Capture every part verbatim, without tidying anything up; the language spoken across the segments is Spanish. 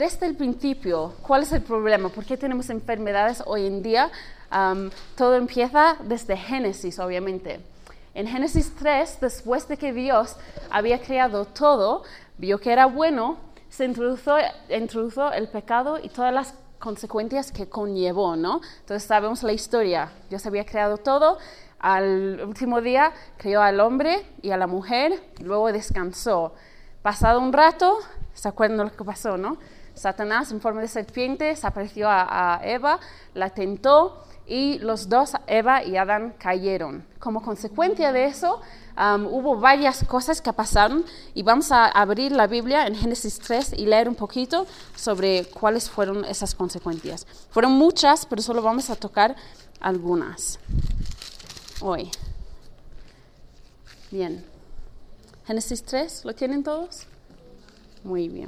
desde el principio, ¿cuál es el problema? ¿Por qué tenemos enfermedades hoy en día? Um, todo empieza desde Génesis, obviamente. En Génesis tres, después de que Dios había creado todo, vio que era bueno, se introdujo, introdujo el pecado y todas las consecuencias que conllevó, ¿no? Entonces sabemos la historia. Dios había creado todo, al último día creó al hombre y a la mujer, luego descansó. Pasado un rato, ¿se acuerdan de lo que pasó, no? Satanás, en forma de serpiente, se apareció a, a Eva, la tentó, y los dos, Eva y Adán, cayeron. Como consecuencia de eso, um, hubo varias cosas que pasaron y vamos a abrir la Biblia en Génesis tres y leer un poquito sobre cuáles fueron esas consecuencias. Fueron muchas, pero solo vamos a tocar algunas hoy. Bien. Génesis tres, ¿lo tienen todos? Muy bien.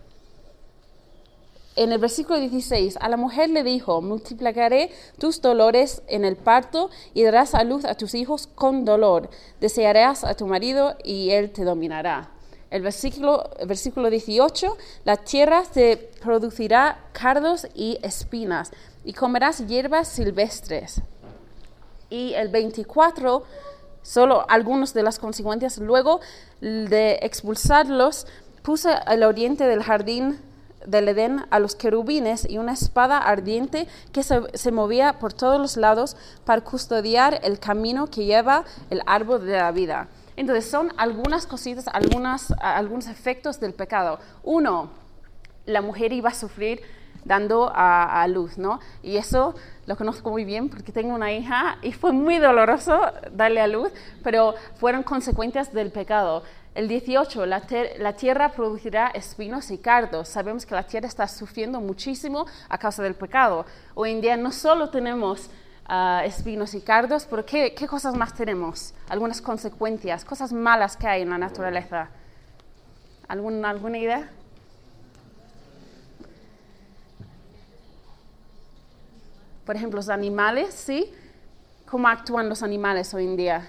En el versículo dieciséis, a la mujer le dijo, multiplicaré tus dolores en el parto y darás a luz a tus hijos con dolor. Desearás a tu marido y él te dominará. El versículo, el versículo dieciocho, la tierra te producirá cardos y espinas y comerás hierbas silvestres. Y el veinticuatro, solo algunas de las consecuencias, luego de expulsarlos, puse al oriente del jardín del Edén a los querubines y una espada ardiente que se, se movía por todos los lados para custodiar el camino que lleva el árbol de la vida. Entonces son algunas cositas, algunas, algunos efectos del pecado. Uno, la mujer iba a sufrir dando a, a luz, ¿no? Y eso lo conozco muy bien porque tengo una hija y fue muy doloroso darle a luz, pero fueron consecuencias del pecado. El dieciocho, la, ter- la tierra producirá espinos y cardos. Sabemos que la tierra está sufriendo muchísimo a causa del pecado. Hoy en día no solo tenemos uh, espinos y cardos, pero ¿qué, ¿qué cosas más tenemos? Algunas consecuencias, cosas malas que hay en la naturaleza. ¿Algún, ¿Alguna idea? Por ejemplo, los animales, ¿sí? ¿Cómo actúan los animales hoy en día?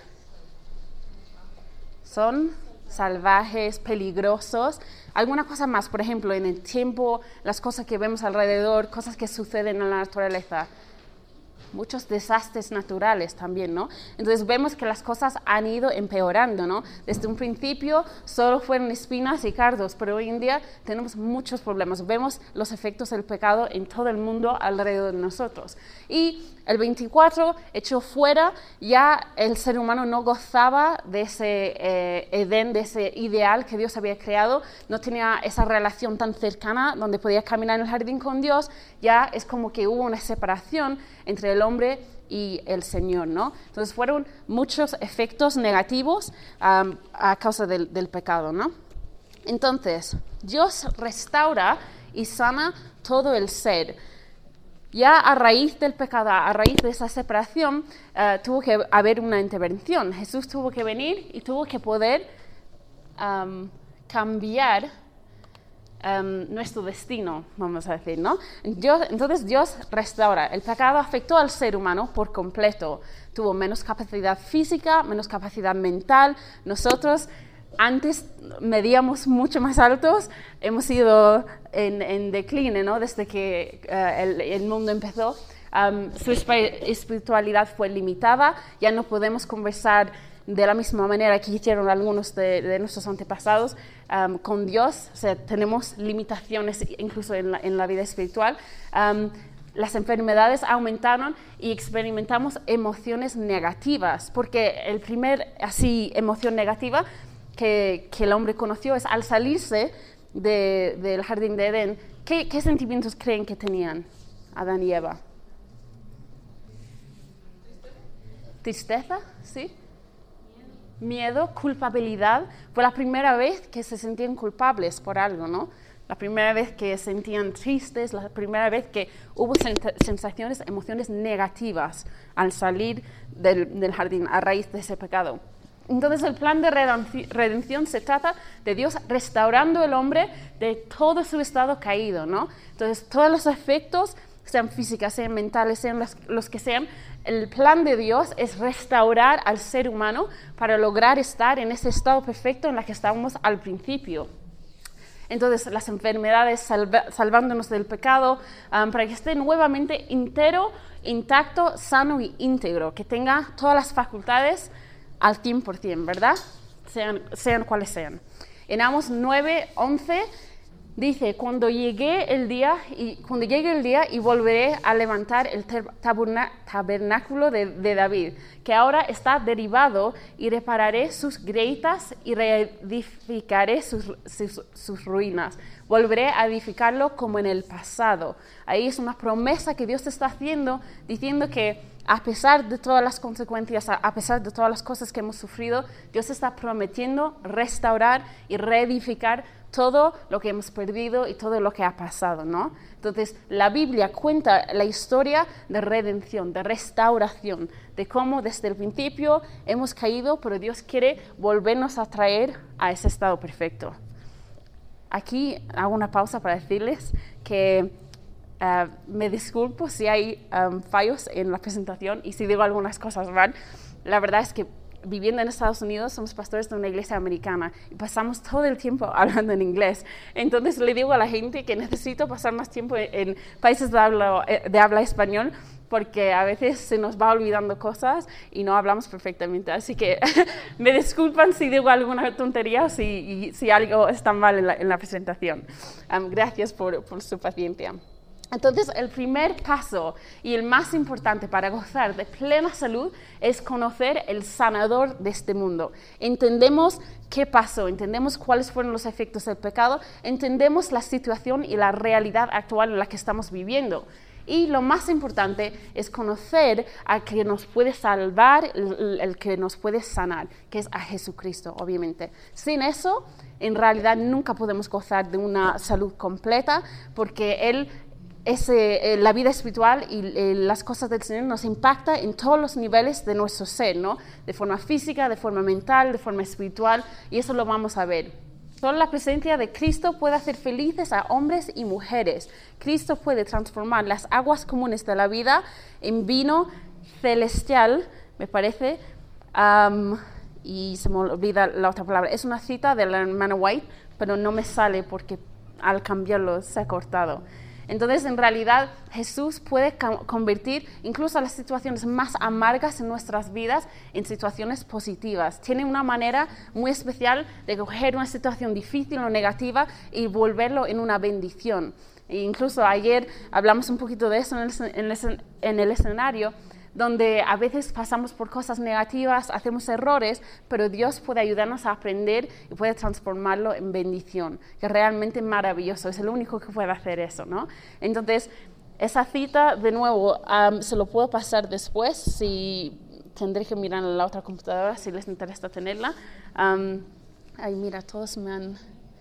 Son salvajes, peligrosos. Alguna cosa más, por ejemplo, en el tiempo, las cosas que vemos alrededor, cosas que suceden en la naturaleza. Muchos desastres naturales también, ¿no? Entonces vemos que las cosas han ido empeorando, ¿no? Desde un principio solo fueron espinas y cardos, pero hoy en día tenemos muchos problemas. Vemos los efectos del pecado en todo el mundo alrededor de nosotros. Y el veinticuatro, echó fuera, ya el ser humano no gozaba de ese eh, Edén, de ese ideal que Dios había creado, no tenía esa relación tan cercana donde podía caminar en el jardín con Dios, ya es como que hubo una separación entre el hombre y el Señor, ¿no? Entonces fueron muchos efectos negativos um, a causa del, del pecado, ¿no? Entonces, Dios restaura y sana todo el ser. Ya a raíz del pecado, a raíz de esa separación, uh, tuvo que haber una intervención. Jesús tuvo que venir y tuvo que poder um, cambiar um, nuestro destino, vamos a decir, ¿no? Dios, entonces Dios restaura. El pecado afectó al ser humano por completo. Tuvo menos capacidad física, menos capacidad mental. Nosotros antes medíamos mucho más altos, hemos ido en, en decline, ¿no? Desde que uh, el, el mundo empezó. Um, su espiritualidad fue limitada, ya no podemos conversar de la misma manera que hicieron algunos de, de nuestros antepasados um, con Dios. O sea, tenemos limitaciones incluso en la, en la vida espiritual. Um, las enfermedades aumentaron y experimentamos emociones negativas, porque el primer así emoción negativa Que, que el hombre conoció es al salirse de, del jardín de Edén. ¿Qué, ¿Qué sentimientos creen que tenían Adán y Eva? Tristeza, ¿sí? Miedo, culpabilidad. Fue la primera vez que se sentían culpables por algo, ¿no? La primera vez que se sentían tristes, la primera vez que hubo sensaciones, emociones negativas al salir del, del jardín a raíz de ese pecado. Entonces el plan de redención se trata de Dios restaurando al hombre de todo su estado caído, ¿no? Entonces todos los efectos, sean físicas, sean mentales, sean los, los que sean, el plan de Dios es restaurar al ser humano para lograr estar en ese estado perfecto en el que estábamos al principio. entonces las enfermedades, salva, salvándonos del pecado, um, para que esté nuevamente entero, intacto, sano y íntegro, que tenga todas las facultades al cien por ciento, ¿verdad? Sean, sean cuales sean. En Amos nueve, once dice, cuando llegue el día y cuando llegue el día y volveré a levantar el taberna, tabernáculo de, de David, que ahora está derribado, y repararé sus grietas y reedificaré sus, sus, sus ruinas. Volveré a edificarlo como en el pasado. Ahí es una promesa que Dios está haciendo, diciendo que a pesar de todas las consecuencias, a pesar de todas las cosas que hemos sufrido, Dios está prometiendo restaurar y reedificar todo lo que hemos perdido y todo lo que ha pasado, ¿no? Entonces, la Biblia cuenta la historia de redención, de restauración, de cómo desde el principio hemos caído, pero Dios quiere volvernos a traer a ese estado perfecto. Aquí hago una pausa para decirles que uh, me disculpo si hay um, fallos en la presentación y si digo algunas cosas mal. La verdad es que viviendo en Estados Unidos, somos pastores de una iglesia americana y pasamos todo el tiempo hablando en inglés. Entonces le digo a la gente que necesito pasar más tiempo en, en países de habla, de habla español, porque a veces se nos va olvidando cosas y no hablamos perfectamente. Así que me disculpan si digo alguna tontería o si, y, si algo está mal en la, en la presentación. Um, gracias por, por su paciencia. Entonces, el primer paso y el más importante para gozar de plena salud es conocer el sanador de este mundo. Entendemos qué pasó, entendemos cuáles fueron los efectos del pecado, entendemos la situación y la realidad actual en la que estamos viviendo. Y lo más importante es conocer al que nos puede salvar, el, el que nos puede sanar, que es a Jesucristo, obviamente. Sin eso, en realidad nunca podemos gozar de una salud completa, porque Él Ese, eh, la vida espiritual y eh, las cosas del Señor nos impacta en todos los niveles de nuestro ser, ¿no? De forma física, de forma mental, de forma espiritual, y eso lo vamos a ver. Solo la presencia de Cristo puede hacer felices a hombres y mujeres. Cristo puede transformar las aguas comunes de la vida en vino celestial, me parece, um, y se me olvida la otra palabra. Es una cita de la hermana White, pero no me sale porque al cambiarlo se ha cortado. Entonces, en realidad, Jesús puede convertir incluso las situaciones más amargas en nuestras vidas en situaciones positivas. Tiene una manera muy especial de coger una situación difícil o negativa y volverlo en una bendición. E incluso ayer hablamos un poquito de eso en el, en el, en el escenario, donde a veces pasamos por cosas negativas, hacemos errores, pero Dios puede ayudarnos a aprender y puede transformarlo en bendición, que es realmente maravilloso, es el único que puede hacer eso, ¿no? Entonces, esa cita, de nuevo, um, se lo puedo pasar después, si tendré que mirar en la otra computadora, si les interesa tenerla. Um, ay, mira, todos me han,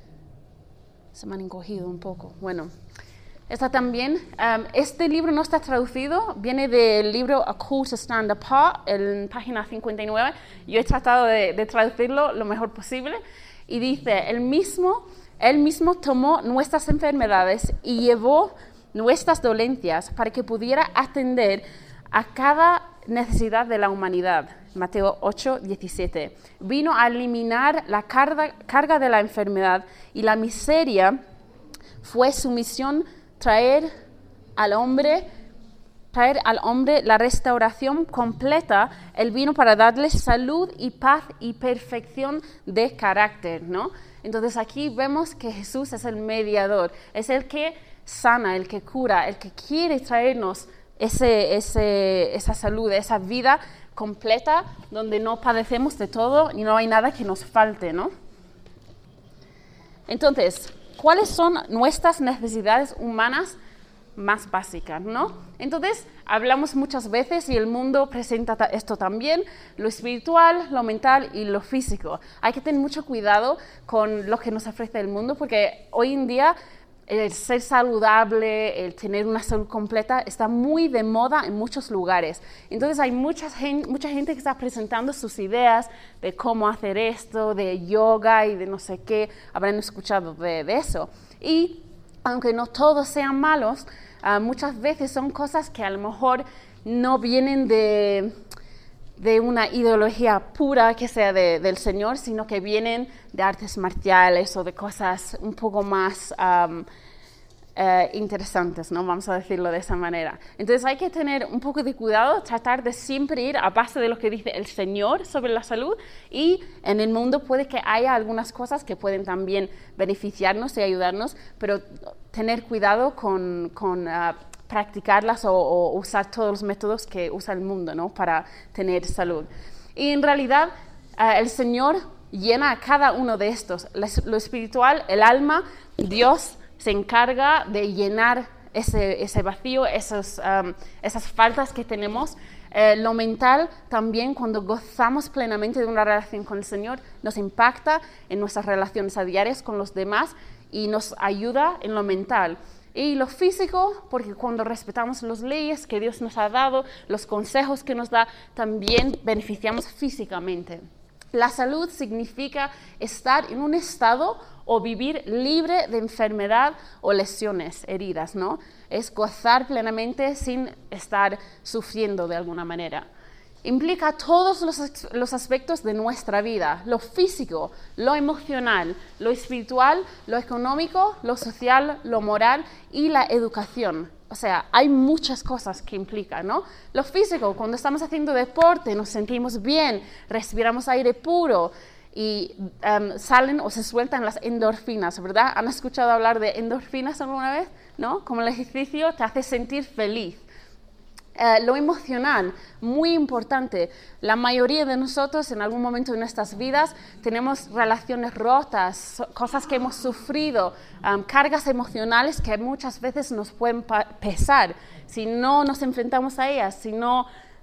se me han encogido un poco. Bueno, Está también, um, este libro no está traducido, viene del libro A Call to Stand Apart, en página cincuenta y nueve. Yo he tratado de, de traducirlo lo mejor posible y dice, el mismo, él mismo tomó nuestras enfermedades y llevó nuestras dolencias para que pudiera atender a cada necesidad de la humanidad. Mateo ocho, diecisiete. Vino a eliminar la carga, carga de la enfermedad y la miseria fue su misión. Traer al hombre, traer al hombre la restauración completa. Él vino para darle salud y paz y perfección de carácter, ¿no? Entonces aquí vemos que Jesús es el mediador, es el que sana, el que cura, el que quiere traernos ese, ese, esa salud, esa vida completa donde no padecemos de todo y no hay nada que nos falte, ¿no? Entonces, ¿cuáles son nuestras necesidades humanas más básicas, no? Entonces, hablamos muchas veces y el mundo presenta esto también, lo espiritual, lo mental y lo físico. Hay que tener mucho cuidado con lo que nos ofrece el mundo porque hoy en día el ser saludable, el tener una salud completa está muy de moda en muchos lugares. Entonces hay mucha gente, mucha gente que está presentando sus ideas de cómo hacer esto, de yoga y de no sé qué. Habrán escuchado de, de eso. Y aunque no todos sean malos, uh, muchas veces son cosas que a lo mejor no vienen de... de una ideología pura que sea de, del Señor, sino que vienen de artes marciales o de cosas un poco más um, uh, interesantes, ¿no? Vamos a decirlo de esa manera. Entonces hay que tener un poco de cuidado, tratar de siempre ir a base de lo que dice el Señor sobre la salud, y en el mundo puede que haya algunas cosas que pueden también beneficiarnos y ayudarnos, pero tener cuidado con... con uh, practicarlas o, o usar todos los métodos que usa el mundo, ¿no? Para tener salud. Y en realidad uh, el Señor llena a cada uno de estos. Lo espiritual, el alma, Dios se encarga de llenar ese, ese vacío, esos, um, esas faltas que tenemos. Eh, lo mental también, cuando gozamos plenamente de una relación con el Señor, nos impacta en nuestras relaciones a diarias con los demás y nos ayuda en lo mental. Y lo físico, porque cuando respetamos las leyes que Dios nos ha dado, los consejos que nos da, también beneficiamos físicamente. La salud significa estar en un estado o vivir libre de enfermedad o lesiones, heridas, ¿no? Es gozar plenamente sin estar sufriendo de alguna manera. Implica todos los, los aspectos de nuestra vida, lo físico, lo emocional, lo espiritual, lo económico, lo social, lo moral y la educación. O sea, hay muchas cosas que implica, ¿no? Lo físico, cuando estamos haciendo deporte, nos sentimos bien, respiramos aire puro y um, salen o se sueltan las endorfinas, ¿verdad? ¿Han escuchado hablar de endorfinas alguna vez? ¿No? Como el ejercicio te hace sentir feliz. Uh, lo emocional, muy importante. La mayoría de nosotros en algún momento de nuestras vidas tenemos relaciones rotas, so, cosas que hemos sufrido, um, cargas emocionales que muchas veces nos pueden pesar. Si no nos enfrentamos a ellas, si no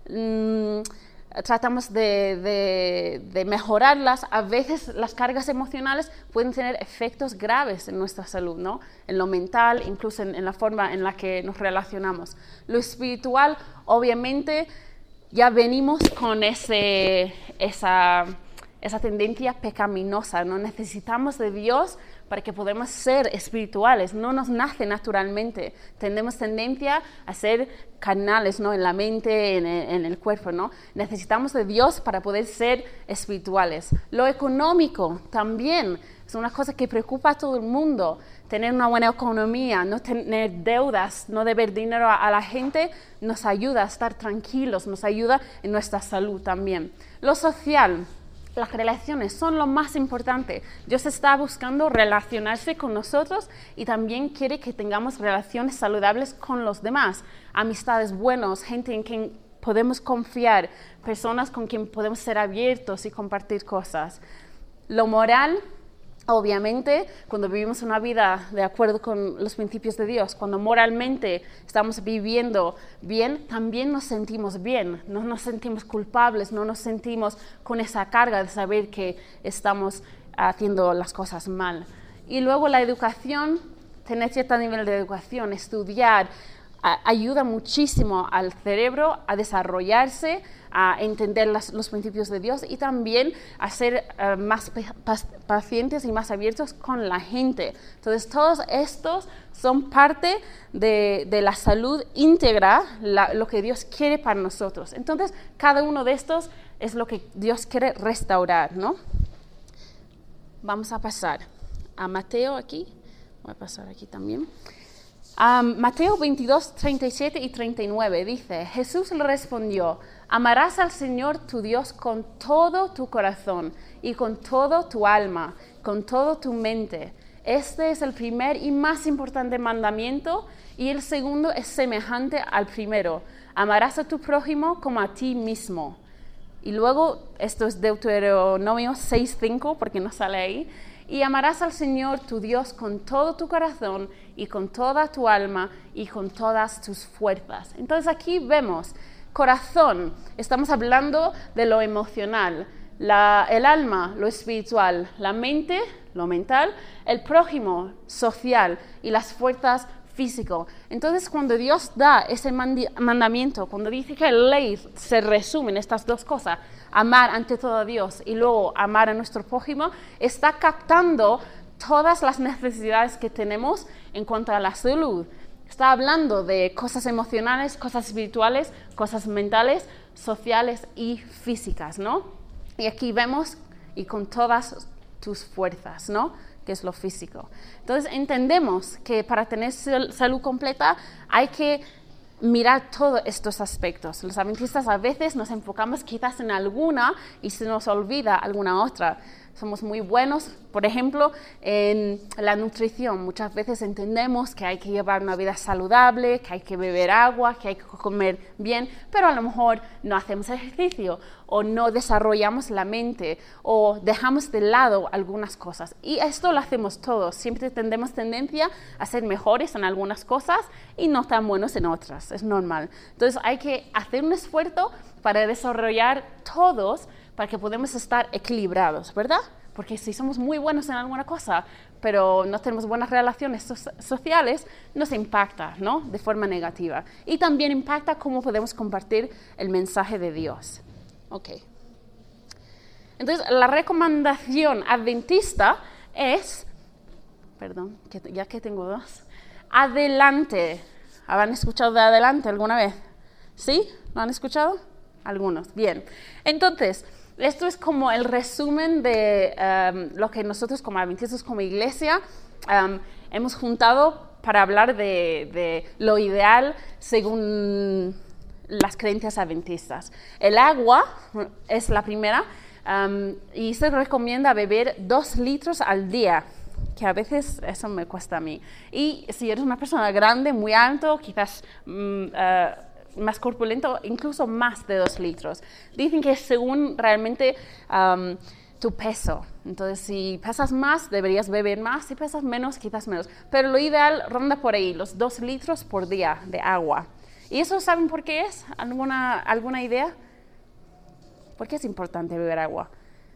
um, tratamos de, de, de mejorarlas, a veces las cargas emocionales pueden tener efectos graves en nuestra salud, ¿no? En lo mental, incluso en, en la forma en la que nos relacionamos. Lo espiritual, obviamente, ya venimos con ese, esa, esa tendencia pecaminosa, ¿no? Necesitamos de Dios para que podamos ser espirituales, no nos nace naturalmente, tenemos tendencia a ser carnales, ¿no? En la mente, en el, en el cuerpo, ¿no? Necesitamos de Dios para poder ser espirituales. Lo económico también es una cosa que preocupa a todo el mundo, tener una buena economía, no tener deudas, no deber dinero a, a la gente, nos ayuda a estar tranquilos, nos ayuda en nuestra salud también. Lo social, las relaciones son lo más importante. Dios está buscando relacionarse con nosotros y también quiere que tengamos relaciones saludables con los demás. Amistades buenas, gente en quien podemos confiar, personas con quien podemos ser abiertos y compartir cosas. Lo moral, obviamente, cuando vivimos una vida de acuerdo con los principios de Dios, cuando moralmente estamos viviendo bien, también nos sentimos bien, no nos sentimos culpables, no nos sentimos con esa carga de saber que estamos haciendo las cosas mal. Y luego la educación, tener cierto nivel de educación, estudiar, a, ayuda muchísimo al cerebro a desarrollarse, a entender las, los principios de Dios y también a ser uh, más pacientes y más abiertos con la gente. Entonces, todos estos son parte de, de la salud íntegra, la, lo que Dios quiere para nosotros. Entonces, cada uno de estos es lo que Dios quiere restaurar, ¿no? Vamos a pasar a Mateo aquí. Voy a pasar aquí también. Um, Mateo veintidós, treinta y siete y treinta y nueve dice, Jesús le respondió, amarás al Señor tu Dios con todo tu corazón y con todo tu alma, con toda tu mente. Este es el primer y más importante mandamiento y el segundo es semejante al primero. Amarás a tu prójimo como a ti mismo. Y luego, esto es Deuteronomio seis cinco porque no sale ahí. Y amarás al Señor tu Dios con todo tu corazón y con toda tu alma y con todas tus fuerzas. Entonces aquí vemos corazón, estamos hablando de lo emocional, la, el alma, lo espiritual, la mente, lo mental, el prójimo, social y las fuerzas físico. Entonces cuando Dios da ese mandi- mandamiento, cuando dice que la ley se resume en estas dos cosas, amar ante todo a Dios y luego amar a nuestro prójimo, está captando todas las necesidades que tenemos en cuanto a la salud. Está hablando de cosas emocionales, cosas espirituales, cosas mentales, sociales y físicas, ¿no? Y aquí vemos, y con todas tus fuerzas, ¿no? Que es lo físico. Entonces entendemos que para tener salud completa hay que mirar todos estos aspectos. Los adventistas a veces nos enfocamos quizás en alguna y se nos olvida alguna otra. Somos muy buenos, por ejemplo, en la nutrición. Muchas veces entendemos que hay que llevar una vida saludable, que hay que beber agua, que hay que comer bien, pero a lo mejor no hacemos ejercicio o no desarrollamos la mente o dejamos de lado algunas cosas. Y esto lo hacemos todos. Siempre tendemos tendencia a ser mejores en algunas cosas y no tan buenos en otras. Es normal. Entonces hay que hacer un esfuerzo para desarrollar todos para que podamos estar equilibrados, ¿verdad? Porque si somos muy buenos en alguna cosa, pero no tenemos buenas relaciones so- sociales, nos impacta, ¿no? De forma negativa. Y también impacta cómo podemos compartir el mensaje de Dios. Ok. Entonces, la recomendación adventista es, perdón, que ya que tengo dos, adelante. ¿Han escuchado de adelante alguna vez? ¿Sí? ¿Lo han escuchado? Algunos. Bien. Entonces, esto es como el resumen de um, lo que nosotros como adventistas, como iglesia, um, hemos juntado para hablar de, de lo ideal según las creencias adventistas. El agua es la primera um, y se recomienda beber dos litros al día, que a veces eso me cuesta a mí. Y si eres una persona grande, muy alto, quizás um, uh, más corpulento, incluso más de dos litros. Dicen que según realmente um, tu peso. Entonces, si pesas más, deberías beber más. Si pesas menos, quizás menos. Pero lo ideal ronda por ahí, los dos litros por día de agua. ¿Y eso saben por qué es? ¿Alguna, alguna idea? ¿Por qué es importante beber agua?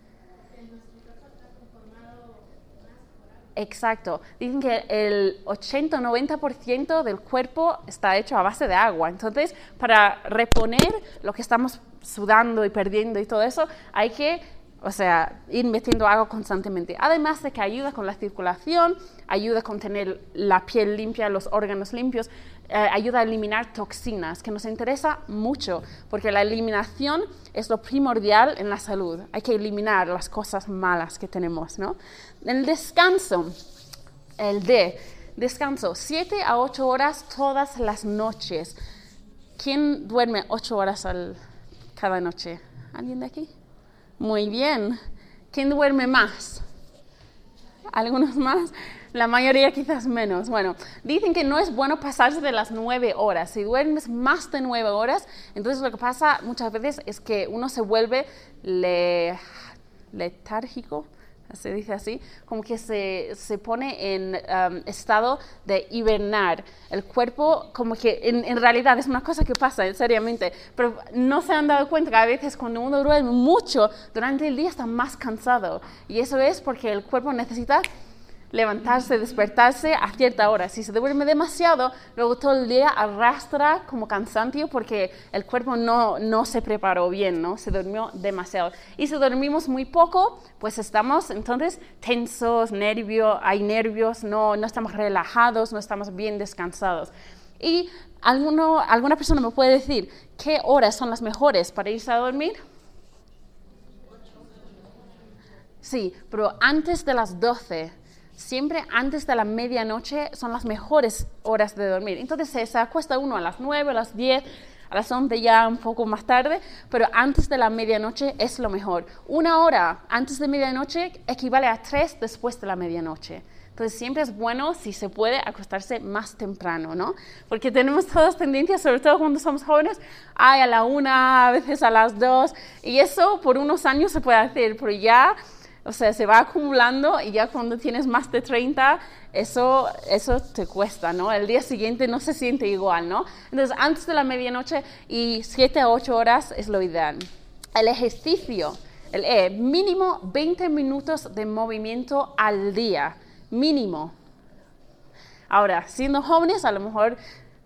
Exacto. Dicen que el ochenta o noventa por ciento del cuerpo está hecho a base de agua. Entonces, para reponer lo que estamos sudando y perdiendo y todo eso, hay que, o sea, ir metiendo agua constantemente. Además de que ayuda con la circulación, ayuda con tener la piel limpia, los órganos limpios, eh, ayuda a eliminar toxinas, que nos interesa mucho, porque la eliminación es lo primordial en la salud. Hay que eliminar las cosas malas que tenemos, ¿no? El descanso, el D, descanso, siete a ocho horas todas las noches. ¿Quién duerme ocho horas al, cada noche? ¿Alguien de aquí? Muy bien. ¿Quién duerme más? ¿Algunos más? La mayoría quizás menos. Bueno, dicen que no es bueno pasarse de las nueve horas. Si duermes más de nueve horas, entonces lo que pasa muchas veces es que uno se vuelve le, letárgico, se dice así, como que se, se pone en um, estado de hibernar. El cuerpo, como que en, en realidad es una cosa que pasa, seriamente, pero no se han dado cuenta que a veces cuando uno duerme mucho, durante el día está más cansado. Y eso es porque el cuerpo necesita levantarse, despertarse a cierta hora. Si se duerme demasiado, luego todo el día arrastra como cansancio porque el cuerpo no, no se preparó bien, ¿no? Se durmió demasiado. Y si dormimos muy poco, pues estamos entonces tensos, nervio, hay nervios, no, no estamos relajados, no estamos bien descansados. Y alguno, alguna persona me puede decir, ¿qué horas son las mejores para irse a dormir? Sí, pero antes de las doce. Siempre antes de la medianoche son las mejores horas de dormir. Entonces se, se acuesta uno a las nueve, a las diez, a las once ya un poco más tarde, pero antes de la medianoche es lo mejor. Una hora antes de medianoche equivale a tres después de la medianoche. Entonces siempre es bueno, si se puede, acostarse más temprano, ¿no? Porque tenemos todas tendencias, sobre todo cuando somos jóvenes, ay, a la una, a veces a las dos, y eso por unos años se puede hacer, pero ya... O sea, se va acumulando y ya cuando tienes más de treinta, eso, eso te cuesta, ¿no? El día siguiente no se siente igual, ¿no? Entonces, antes de la medianoche y siete a ocho horas es lo ideal. El ejercicio, el E, mínimo veinte minutos de movimiento al día, mínimo. Ahora, siendo jóvenes, a lo mejor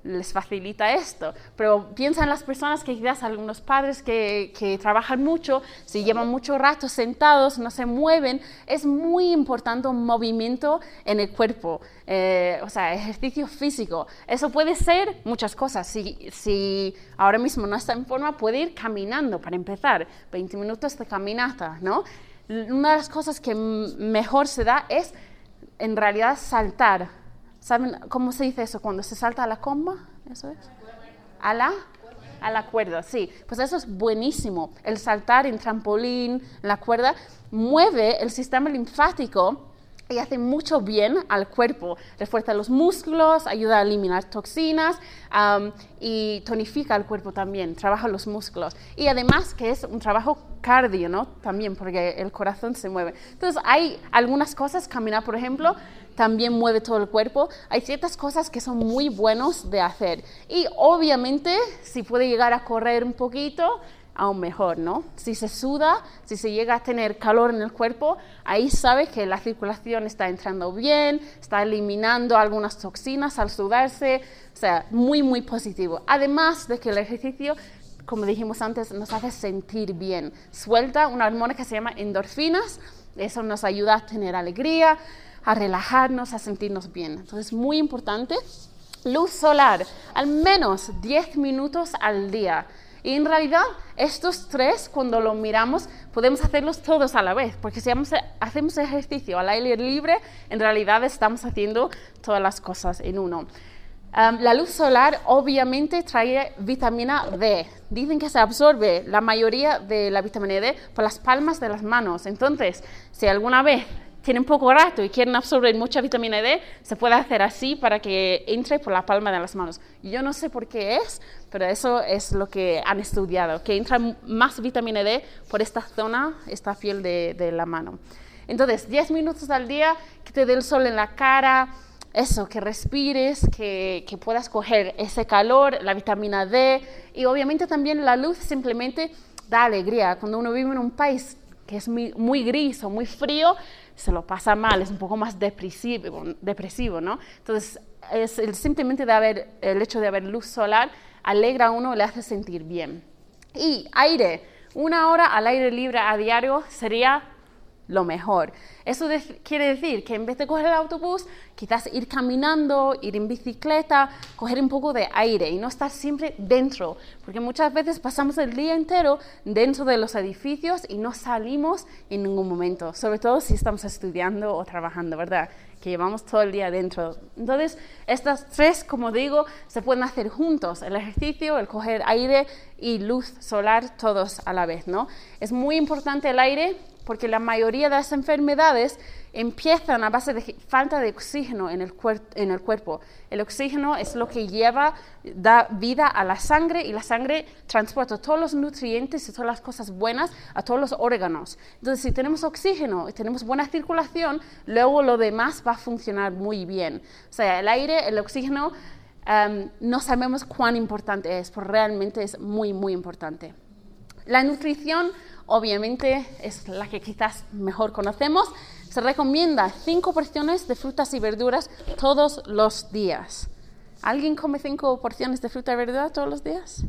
les facilita esto. Pero piensa en las personas que quizás algunos padres que, que trabajan mucho, si llevan mucho rato sentados, no se mueven, es muy importante un movimiento en el cuerpo, eh, o sea, ejercicio físico. Eso puede ser muchas cosas. Si, si ahora mismo no está en forma, puede ir caminando para empezar, veinte minutos de caminata, ¿no? Una de las cosas que mejor se da es, en realidad, saltar. ¿Saben cómo se dice eso? Cuando se salta a la comba, ¿eso es? ¿A la? A la cuerda, sí. Pues eso es buenísimo. El saltar en trampolín, la cuerda, mueve el sistema linfático y hace mucho bien al cuerpo. Refuerza los músculos, ayuda a eliminar toxinas um, y tonifica el cuerpo también, trabaja los músculos. Y además que es un trabajo cardio, ¿no? También porque el corazón se mueve. Entonces hay algunas cosas, caminar por ejemplo, también mueve todo el cuerpo. Hay ciertas cosas que son muy buenos de hacer. Y obviamente si puede llegar a correr un poquito, aún mejor, ¿no? Si se suda, si se llega a tener calor en el cuerpo, ahí sabe que la circulación está entrando bien, está eliminando algunas toxinas al sudarse, o sea, muy, muy positivo. Además de que el ejercicio, como dijimos antes, nos hace sentir bien. Suelta una hormona que se llama endorfinas, eso nos ayuda a tener alegría, a relajarnos, a sentirnos bien. Entonces, muy importante, luz solar, al menos diez minutos al día. Y en realidad, estos tres, cuando los miramos, podemos hacerlos todos a la vez, porque si hacemos ejercicio al aire libre, en realidad estamos haciendo todas las cosas en uno. Um, la luz solar obviamente trae vitamina D. Dicen que se absorbe la mayoría de la vitamina D por las palmas de las manos. Entonces, si alguna vez tienen poco rato y quieren absorber mucha vitamina D, se puede hacer así para que entre por la palma de las manos. Yo no sé por qué es, pero eso es lo que han estudiado, que entra más vitamina D por esta zona, esta piel de, de la mano. Entonces, diez minutos al día, que te dé el sol en la cara, eso, que respires, que, que puedas coger ese calor, la vitamina D, y obviamente también la luz simplemente da alegría. Cuando uno vive en un país que es muy, muy gris o muy frío, se lo pasa mal, es un poco más depresivo, depresivo, ¿no? Entonces, es el, simplemente de haber, el hecho de haber luz solar alegra a uno, le hace sentir bien. Y aire, una hora al aire libre a diario sería lo mejor. Eso de, quiere decir que en vez de coger el autobús, quizás ir caminando, ir en bicicleta, coger un poco de aire y no estar siempre dentro, porque muchas veces pasamos el día entero dentro de los edificios y no salimos en ningún momento, sobre todo si estamos estudiando o trabajando, ¿verdad? Que llevamos todo el día dentro. Entonces, estas tres, como digo, se pueden hacer juntos, el ejercicio, el coger aire y luz solar, todos a la vez, ¿no? Es muy importante el aire, porque la mayoría de las enfermedades empiezan a base de falta de oxígeno en el, cuer- en el cuerpo. El oxígeno es lo que lleva, da vida a la sangre, y la sangre transporta todos los nutrientes y todas las cosas buenas a todos los órganos. Entonces, si tenemos oxígeno y tenemos buena circulación, luego lo demás va a funcionar muy bien. O sea, el aire, el oxígeno, um, no sabemos cuán importante es, pero realmente es muy, muy importante. La nutrición, obviamente, es la que quizás mejor conocemos. Se recomienda cinco porciones de frutas y verduras todos los días. ¿Alguien come cinco porciones de fruta y verdura todos los días?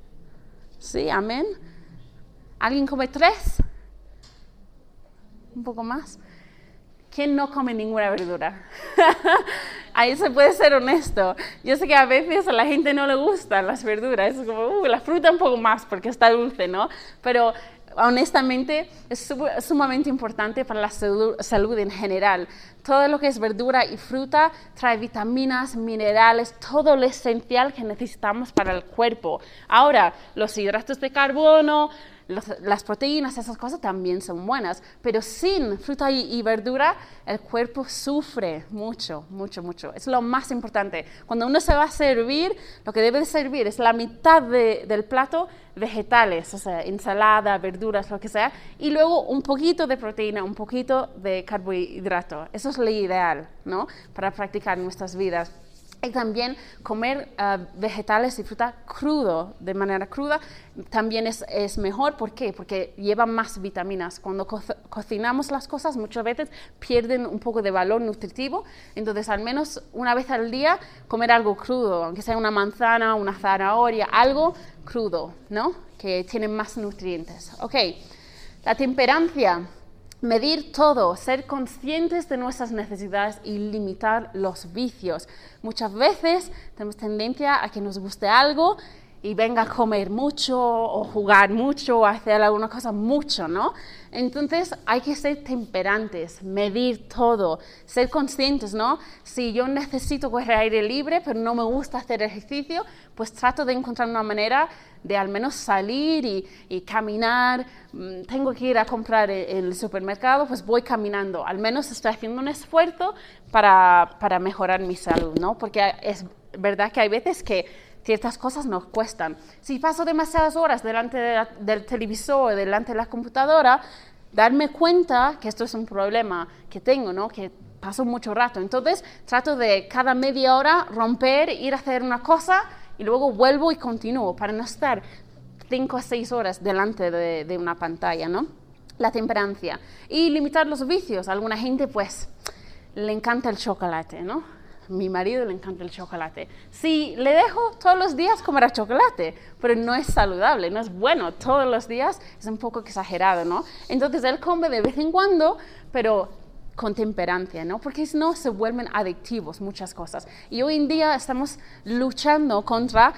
Sí, amén. ¿Alguien come tres? ¿Un poco más? ¿Quién no come ninguna verdura? Ahí se puede ser honesto. Yo sé que a veces a la gente no le gustan las verduras. Es como, uh, la fruta un poco más porque está dulce, ¿no? Pero honestamente es sumamente importante para la salud, salud en general. Todo lo que es verdura y fruta trae vitaminas, minerales, todo lo esencial que necesitamos para el cuerpo. Ahora, los hidratos de carbono, los, las proteínas, esas cosas también son buenas, pero sin fruta y, y verdura el cuerpo sufre mucho, mucho, mucho. Es lo más importante. Cuando uno se va a servir, lo que debe de servir es la mitad de, del plato vegetales, o sea, ensalada, verduras, lo que sea, y luego un poquito de proteína, un poquito de carbohidrato. Eso es lo ideal, ¿no? Para practicar nuestras vidas. Y también comer uh, vegetales y fruta crudo, de manera cruda, también es, es mejor. ¿Por qué? Porque lleva más vitaminas. Cuando co cocinamos las cosas, muchas veces pierden un poco de valor nutritivo. Entonces, al menos una vez al día, comer algo crudo, aunque sea una manzana, una zanahoria, algo crudo, ¿no? Que tiene más nutrientes. Ok, la temperancia. Medir todo, ser conscientes de nuestras necesidades y limitar los vicios. Muchas veces tenemos tendencia a que nos guste algo y venga a comer mucho o jugar mucho o hacer alguna cosa mucho, ¿no? Entonces hay que ser temperantes, medir todo, ser conscientes, ¿no? Si yo necesito coger aire libre pero no me gusta hacer ejercicio, pues trato de encontrar una manera de al menos salir y, y caminar. Tengo que ir a comprar en el supermercado, pues voy caminando. Al menos estoy haciendo un esfuerzo para, para mejorar mi salud, ¿no? Porque es verdad que hay veces que ciertas cosas nos cuestan. Si paso demasiadas horas delante de la, del televisor, delante de la computadora, darme cuenta que esto es un problema que tengo, ¿no? Que paso mucho rato. Entonces, trato de cada media hora romper, ir a hacer una cosa y luego vuelvo y continúo para no estar cinco a seis horas delante de, de una pantalla, ¿no? La temperancia. Y limitar los vicios. A alguna gente, pues, le encanta el chocolate, ¿no? A mi marido le encanta el chocolate. Si le dejo todos los días comer chocolate, pero no es saludable, no es bueno todos los días, es un poco exagerado, ¿no? Entonces, él come de vez en cuando, pero con temperancia, ¿no? Porque si no se vuelven adictivos muchas cosas. Y hoy en día estamos luchando contra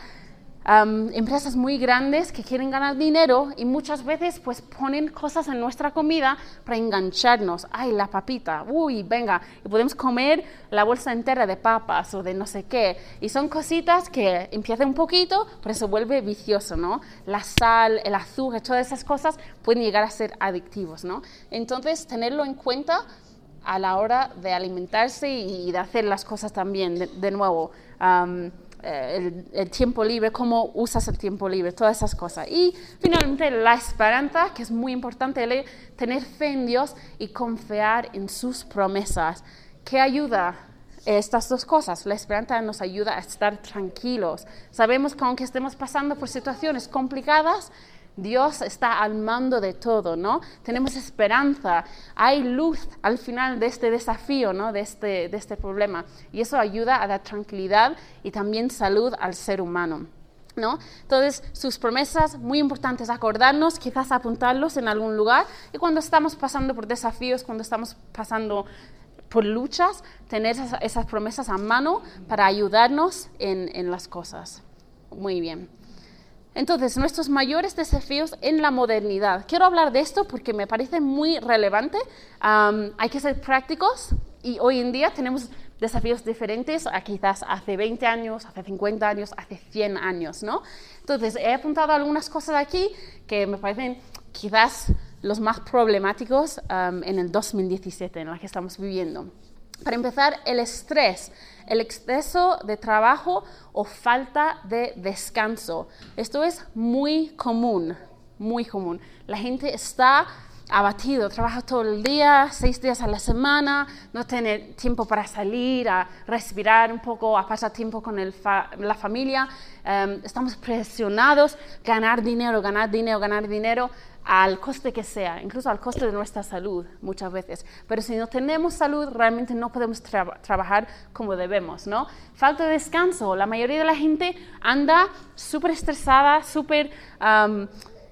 um, empresas muy grandes que quieren ganar dinero y muchas veces pues ponen cosas en nuestra comida para engancharnos. Ay, la papita, uy, venga, y podemos comer la bolsa entera de papas o de no sé qué. Y son cositas que empiezan un poquito, pero se vuelve vicioso, ¿no? La sal, el azúcar, todas esas cosas pueden llegar a ser adictivos, ¿no? Entonces, tenerlo en cuenta a la hora de alimentarse y de hacer las cosas también, de, de nuevo, um, el, el tiempo libre, cómo usas el tiempo libre, todas esas cosas. Y finalmente la esperanza, que es muy importante, el tener fe en Dios y confiar en sus promesas. ¿Qué ayuda? Estas dos cosas. La esperanza nos ayuda a estar tranquilos. Sabemos que aunque estemos pasando por situaciones complicadas, Dios está al mando de todo, ¿no? Tenemos esperanza, hay luz al final de este desafío, ¿no? De este, de este problema. Y eso ayuda a dar tranquilidad y también salud al ser humano, ¿no? Entonces, sus promesas, muy importantes acordarnos, quizás apuntarlos en algún lugar. Y cuando estamos pasando por desafíos, cuando estamos pasando por luchas, tener esas, esas promesas a mano para ayudarnos en, en las cosas. Muy bien. Entonces, nuestros mayores desafíos en la modernidad. Quiero hablar de esto porque me parece muy relevante. Um, hay que ser prácticos y hoy en día tenemos desafíos diferentes a quizás hace veinte años, hace cincuenta años, hace cien años, ¿no? Entonces, he apuntado algunas cosas aquí que me parecen quizás los más problemáticos um, en el dos mil diecisiete, en la que estamos viviendo. Para empezar, el estrés, el exceso de trabajo o falta de descanso. Esto es muy común, muy común. La gente está abatido, trabaja todo el día, seis días a la semana, no tiene tiempo para salir, a respirar un poco, a pasar tiempo con el fa la familia. Um, estamos presionados, ganar dinero, ganar dinero, ganar dinero, al coste que sea, incluso al coste de nuestra salud muchas veces. Pero si no tenemos salud, realmente no podemos tra trabajar como debemos, ¿no? Falta de descanso. La mayoría de la gente anda súper estresada, súper um,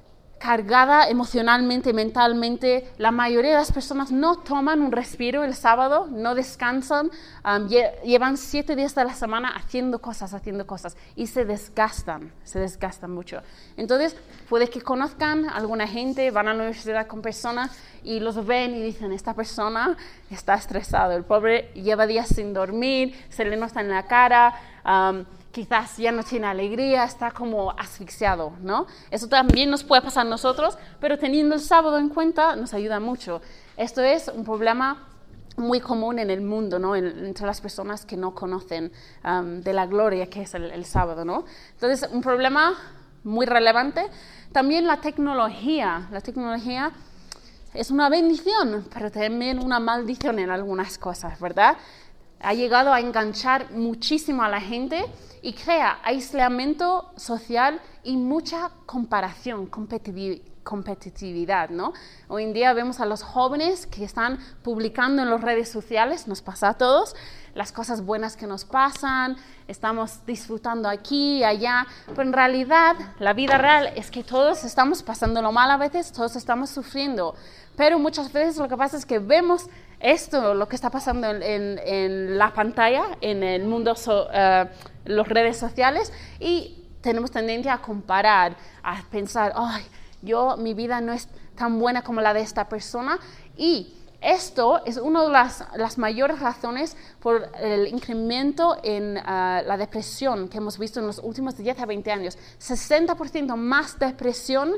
cargada emocionalmente, mentalmente. La mayoría de las personas no toman un respiro el sábado, no descansan, um, lle llevan siete días de la semana haciendo cosas, haciendo cosas y se desgastan, se desgastan mucho. Entonces, puede que conozcan a alguna gente, van a la universidad con personas y los ven y dicen, esta persona está estresado, el pobre lleva días sin dormir, se le nota en la cara, um, quizás ya no tiene alegría, está como asfixiado, ¿no? Eso también nos puede pasar a nosotros, pero teniendo el sábado en cuenta nos ayuda mucho. Esto es un problema muy común en el mundo, ¿no? En, entre las personas que no conocen um, de la gloria que es el, el sábado, ¿no? Entonces, un problema muy relevante. También la tecnología. La tecnología es una bendición, pero también una maldición en algunas cosas, ¿verdad? ha llegado a enganchar muchísimo a la gente y crea aislamiento social y mucha comparación, competitividad. competitividad, ¿no? Hoy en día vemos a los jóvenes que están publicando en las redes sociales, nos pasa a todos, las cosas buenas que nos pasan, estamos disfrutando aquí y allá, pero en realidad la vida real es que todos estamos pasándolo mal a veces, todos estamos sufriendo, pero muchas veces lo que pasa es que vemos esto, lo que está pasando en, en, en la pantalla, en el mundo, so, uh, las redes sociales, y tenemos tendencia a comparar, a pensar, ay, yo, mi vida no es tan buena como la de esta persona, y esto es una de las, las mayores razones por el incremento en uh, la depresión que hemos visto en los últimos diez a veinte años. sesenta por ciento más depresión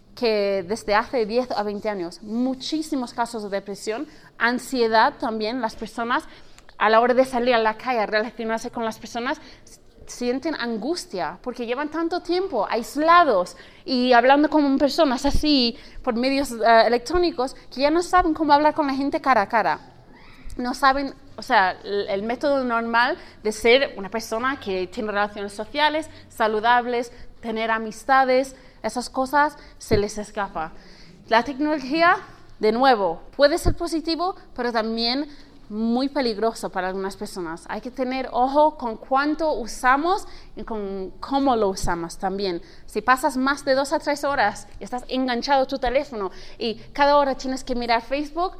que desde hace diez a veinte años. Muchísimos casos de depresión, ansiedad también. Las personas a la hora de salir a la calle a relacionarse con las personas sienten angustia porque llevan tanto tiempo aislados y hablando con personas así por medios uh, electrónicos que ya no saben cómo hablar con la gente cara a cara. No saben, o sea, el, el método normal de ser una persona que tiene relaciones sociales, saludables, tener amistades, esas cosas se les escapa. La tecnología, de nuevo, puede ser positivo, pero también muy peligroso para algunas personas. Hay que tener ojo con cuánto usamos y con cómo lo usamos también. Si pasas más de dos a tres horas y estás enganchado a tu teléfono y cada hora tienes que mirar Facebook,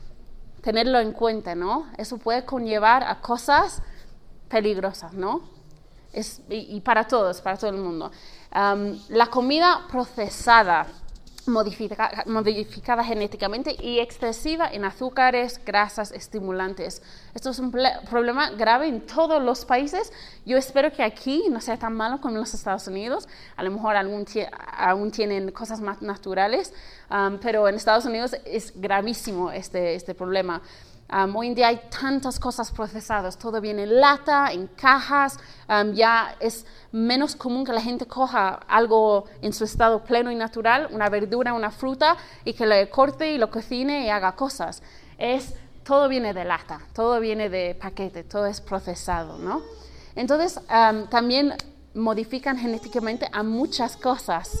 tenerlo en cuenta, ¿no? Eso puede conllevar a cosas peligrosas, ¿no? Es, y, y para todos, para todo el mundo. Um, la comida procesada, Modifica, modificada genéticamente y excesiva en azúcares, grasas, estimulantes. Esto es un problema grave en todos los países. Yo espero que aquí no sea tan malo como en los Estados Unidos. A lo mejor algún aún tienen cosas más naturales, um, pero en Estados Unidos es gravísimo este, este problema. Um, hoy en día hay tantas cosas procesadas, todo viene en lata, en cajas, um, ya es menos común que la gente coja algo en su estado pleno y natural, una verdura, una fruta, y que lo corte y lo cocine y haga cosas. Es, todo viene de lata, todo viene de paquete, todo es procesado, ¿no? Entonces, um, también modifican genéticamente a muchas cosas.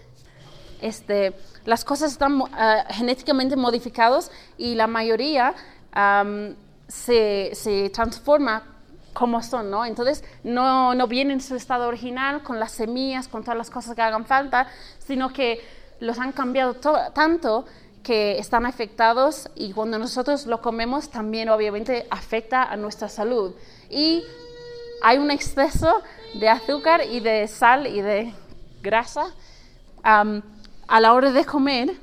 Este, las cosas están uh, genéticamente modificadas y la mayoría Um, se, se transforma como son, ¿no? Entonces no, no viene en su estado original con las semillas, con todas las cosas que hagan falta, sino que los han cambiado tanto que están afectados y cuando nosotros lo comemos también obviamente afecta a nuestra salud. Y hay un exceso de azúcar y de sal y de grasa um, a la hora de comer.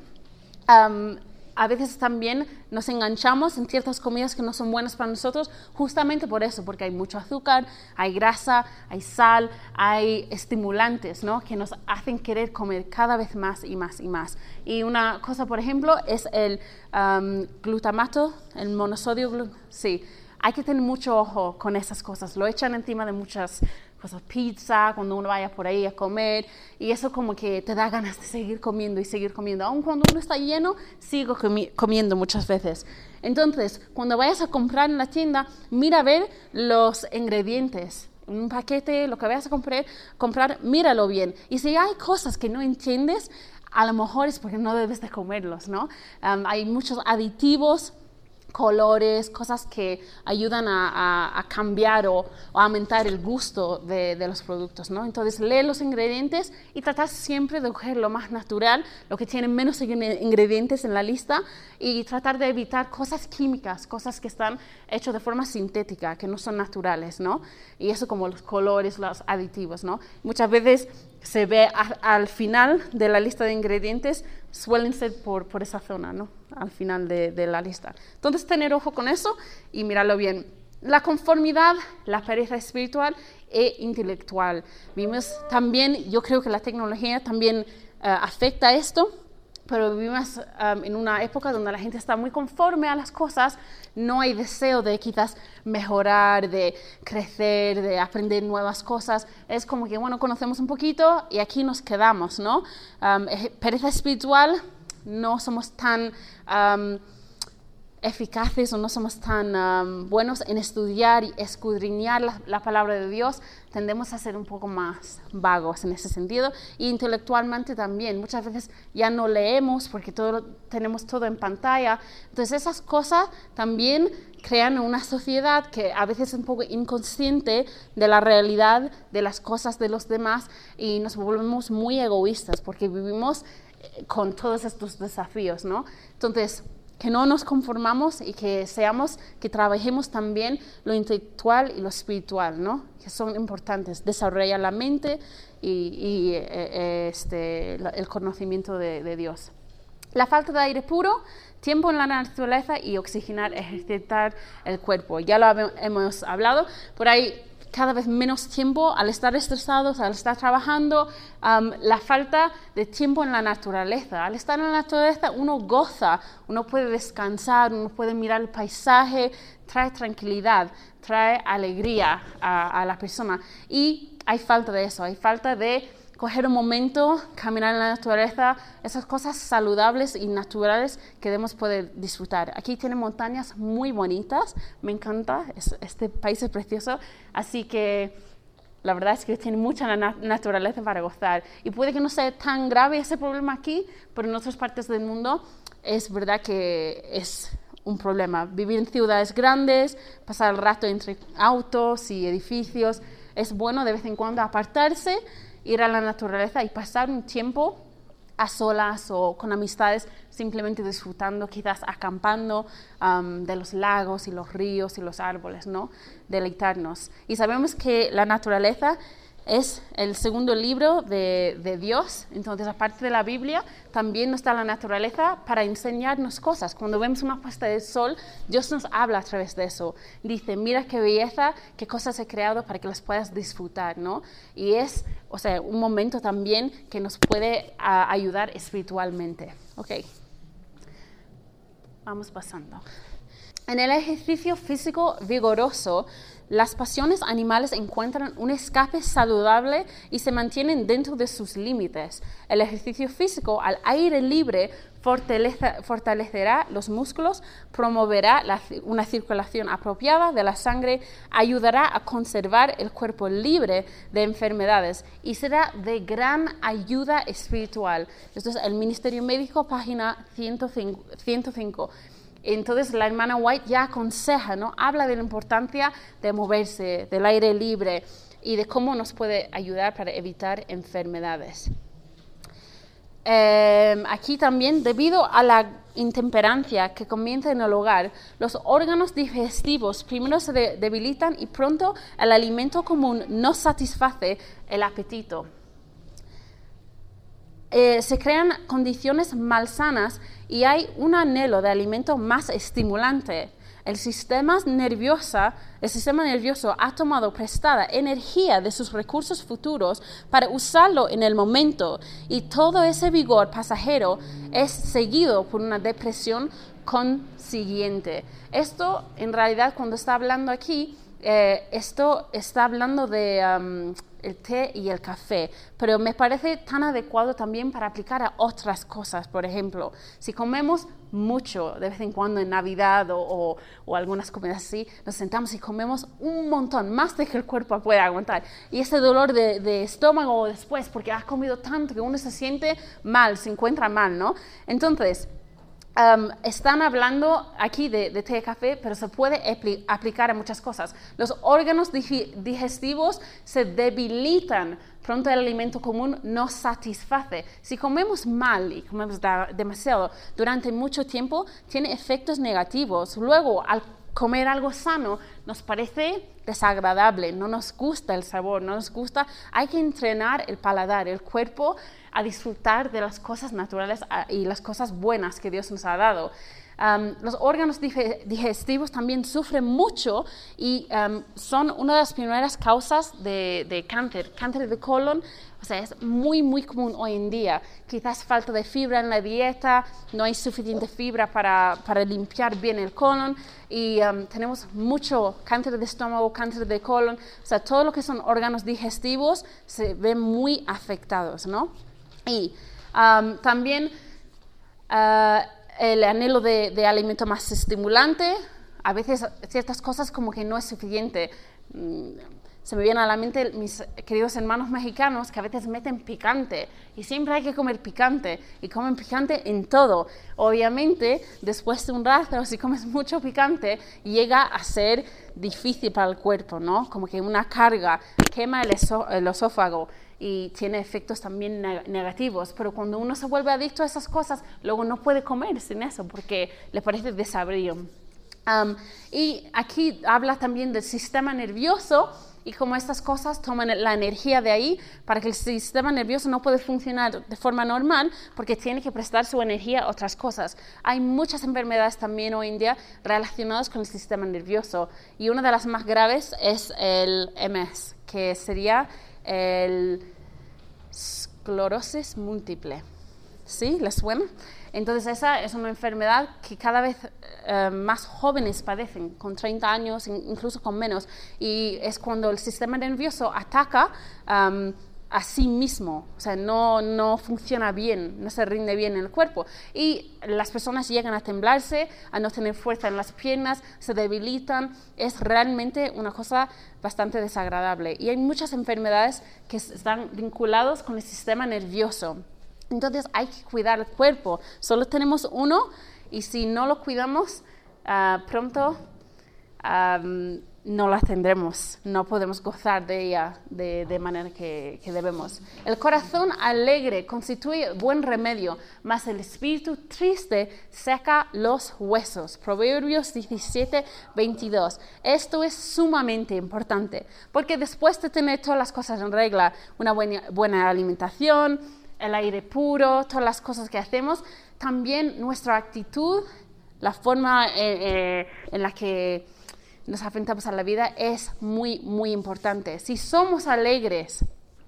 Um, A veces también nos enganchamos en ciertas comidas que no son buenas para nosotros, justamente por eso, porque hay mucho azúcar, hay grasa, hay sal, hay estimulantes, ¿no? Que nos hacen querer comer cada vez más y más y más. Y una cosa, por ejemplo, es el um, glutamato, el monosodio, glu- sí, hay que tener mucho ojo con esas cosas. Lo echan encima de muchas cosas, pizza, cuando uno vaya por ahí a comer, y eso como que te da ganas de seguir comiendo y seguir comiendo. Aun cuando uno está lleno, sigo comi- comiendo muchas veces. Entonces, cuando vayas a comprar en la tienda, mira a ver los ingredientes. Un paquete, lo que vayas a comprar, comprar, míralo bien. Y si hay cosas que no entiendes, a lo mejor es porque no debes de comerlos, ¿no? Um, hay muchos aditivos, colores, cosas que ayudan a, a, a cambiar o, o aumentar el gusto de, de los productos, ¿no? Entonces, lee los ingredientes y tratar siempre de coger lo más natural, lo que tiene menos ingredientes en la lista, y tratar de evitar cosas químicas, cosas que están hechas de forma sintética, que no son naturales, ¿no? Y eso como los colores, los aditivos, ¿no? Muchas veces se ve a, al final de la lista de ingredientes, suelen ser por, por esa zona, ¿no? Al final de, de la lista. Entonces, tener ojo con eso y mirarlo bien. La conformidad, la pereza espiritual e intelectual. Vimos también, yo creo que la tecnología también uh, afecta esto, pero vivimos um, en una época donde la gente está muy conforme a las cosas, no hay deseo de quizás mejorar, de crecer, de aprender nuevas cosas. Es como que, bueno, conocemos un poquito y aquí nos quedamos, ¿no? Um, pereza espiritual, no somos tan um, eficaces o no somos tan um, buenos en estudiar y escudriñar la, la palabra de Dios, tendemos a ser un poco más vagos en ese sentido, y intelectualmente también. Muchas veces ya no leemos porque todo, tenemos todo en pantalla. Entonces esas cosas también crean una sociedad que a veces es un poco inconsciente de la realidad de las cosas de los demás, y nos volvemos muy egoístas porque vivimos con todos estos desafíos, ¿no? Entonces, que no nos conformamos y que seamos, que trabajemos también lo intelectual y lo espiritual, ¿no? Que son importantes, desarrollar la mente y, y eh, este, el conocimiento de, de Dios. La falta de aire puro, tiempo en la naturaleza y oxigenar, ejercitar el cuerpo. Ya lo hemos hablado, por ahí cada vez menos tiempo al estar estresados, al estar trabajando, um, la falta de tiempo en la naturaleza. Al estar en la naturaleza uno goza, uno puede descansar, uno puede mirar el paisaje, trae tranquilidad, trae alegría a, a la persona. Y hay falta de eso, hay falta de coger un momento, caminar en la naturaleza, esas cosas saludables y naturales que debemos poder disfrutar. Aquí tiene montañas muy bonitas, me encanta, es, este país es precioso, así que la verdad es que tiene mucha na- naturaleza para gozar. Y puede que no sea tan grave ese problema aquí, pero en otras partes del mundo es verdad que es un problema. Vivir en ciudades grandes, pasar el rato entre autos y edificios, es bueno de vez en cuando apartarse, ir a la naturaleza y pasar un tiempo a solas o con amistades, simplemente disfrutando, quizás acampando um, de los lagos y los ríos y los árboles, ¿no? Deleitarnos. Y sabemos que la naturaleza es el segundo libro de, de Dios, entonces aparte de la Biblia, también está la naturaleza para enseñarnos cosas. Cuando vemos una puesta de sol, Dios nos habla a través de eso. Dice, mira qué belleza, qué cosas he creado para que las puedas disfrutar, ¿no? Y es, o sea, un momento también que nos puede a, ayudar espiritualmente. Ok, vamos pasando. En el ejercicio físico vigoroso, las pasiones animales encuentran un escape saludable y se mantienen dentro de sus límites. El ejercicio físico al aire libre fortalece, fortalecerá los músculos, promoverá la, una circulación apropiada de la sangre, ayudará a conservar el cuerpo libre de enfermedades y será de gran ayuda espiritual. Esto es el Ministerio Médico, página ciento cinco. Entonces la hermana White ya aconseja, ¿no? Habla de la importancia de moverse, del aire libre y de cómo nos puede ayudar para evitar enfermedades. Eh, aquí también, debido a la intemperancia que comienza en el hogar, los órganos digestivos primero se de- debilitan y pronto el alimento común no satisface el apetito. Eh, se crean condiciones malsanas y hay un anhelo de alimento más estimulante. El sistema nervioso, el sistema nervioso ha tomado prestada energía de sus recursos futuros para usarlo en el momento, y todo ese vigor pasajero es seguido por una depresión consiguiente. Esto, en realidad, cuando está hablando aquí, eh, esto está hablando de um, el té y el café, pero me parece tan adecuado también para aplicar a otras cosas. Por ejemplo, si comemos mucho de vez en cuando en Navidad o, o, o algunas comidas así, nos sentamos y comemos un montón, más de que el cuerpo puede aguantar, y ese dolor de, de estómago después, porque has comido tanto que uno se siente mal, se encuentra mal, ¿no? Entonces, Um, están hablando aquí de, de té y café, pero se puede apl- aplicar a muchas cosas. Los órganos dig- digestivos se debilitan, pronto el alimento común no satisface. Si comemos mal y comemos da- demasiado durante mucho tiempo, tiene efectos negativos. Luego, al comer algo sano, nos parece desagradable, no nos gusta el sabor, no nos gusta. Hay que entrenar el paladar, el cuerpo, a disfrutar de las cosas naturales y las cosas buenas que Dios nos ha dado. Um, los órganos digestivos también sufren mucho y um, son una de las primeras causas de, de cáncer, cáncer de colon. O sea, es muy, muy común hoy en día. Quizás falta de fibra en la dieta, no hay suficiente fibra para, para limpiar bien el colon, y um, tenemos mucho cáncer de estómago, cáncer de colon. O sea, todo lo que son órganos digestivos se ven muy afectados, ¿no? Y um, también uh, el anhelo de, de alimento más estimulante, a veces ciertas cosas como que no es suficiente. Se me viene a la mente mis queridos hermanos mexicanos que a veces meten picante y siempre hay que comer picante y comen picante en todo. Obviamente, después de un rato, si comes mucho picante, llega a ser difícil para el cuerpo, ¿no? Como que una carga quema el, esó- el esófago y tiene efectos también neg- negativos. Pero cuando uno se vuelve adicto a esas cosas, luego no puede comer sin eso porque le parece desabrido. Um, y aquí habla también del sistema nervioso y cómo estas cosas toman la energía de ahí para que el sistema nervioso no puede funcionar de forma normal porque tiene que prestar su energía a otras cosas. Hay muchas enfermedades también hoy en día relacionadas con el sistema nervioso y una de las más graves es el M S, que sería el esclerosis múltiple. ¿Sí? ¿Les suena? Entonces esa es una enfermedad que cada vez eh, más jóvenes padecen, con treinta años, incluso con menos, y es cuando el sistema nervioso ataca um, a sí mismo, o sea, no, no funciona bien, no se rinde bien en el cuerpo, y las personas llegan a temblarse, a no tener fuerza en las piernas, se debilitan, es realmente una cosa bastante desagradable, y hay muchas enfermedades que están vinculadas con el sistema nervioso. Entonces hay que cuidar el cuerpo. Solo tenemos uno y si no lo cuidamos, uh, pronto um, no la tendremos. No podemos gozar de ella de, de manera que, que debemos. El corazón alegre constituye buen remedio, mas el espíritu triste seca los huesos. Proverbios diecisiete, veintidós. Esto es sumamente importante porque después de tener todas las cosas en regla, una buena, buena alimentación, el aire puro, todas las cosas que hacemos, también nuestra actitud, la forma eh, eh, en la que nos afrontamos a la vida es muy, muy importante. Si somos alegres,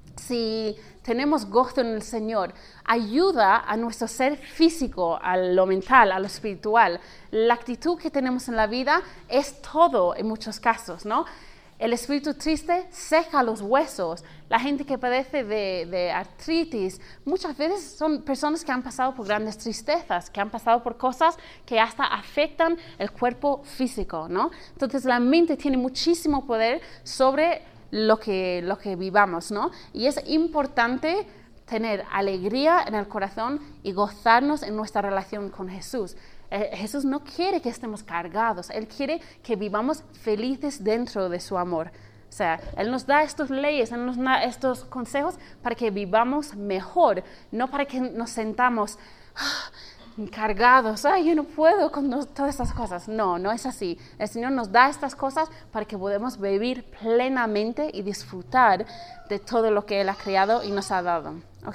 si tenemos gozo en el Señor, ayuda a nuestro ser físico, a lo mental, a lo espiritual. La actitud que tenemos en la vida es todo en muchos casos, ¿no? El espíritu triste seca los huesos. La gente que padece de, de artritis, muchas veces son personas que han pasado por grandes tristezas, que han pasado por cosas que hasta afectan el cuerpo físico, ¿no? Entonces la mente tiene muchísimo poder sobre lo que, lo que vivamos, ¿no? Y es importante tener alegría en el corazón y gozarnos en nuestra relación con Jesús. Jesús no quiere que estemos cargados, Él quiere que vivamos felices dentro de su amor. O sea, Él nos da estas leyes, Él nos da estos consejos para que vivamos mejor, no para que nos sentamos ¡ah! cargados, ay, yo no puedo con todas estas cosas. No, no es así. El Señor nos da estas cosas para que podamos vivir plenamente y disfrutar de todo lo que Él ha creado y nos ha dado. ¿Ok?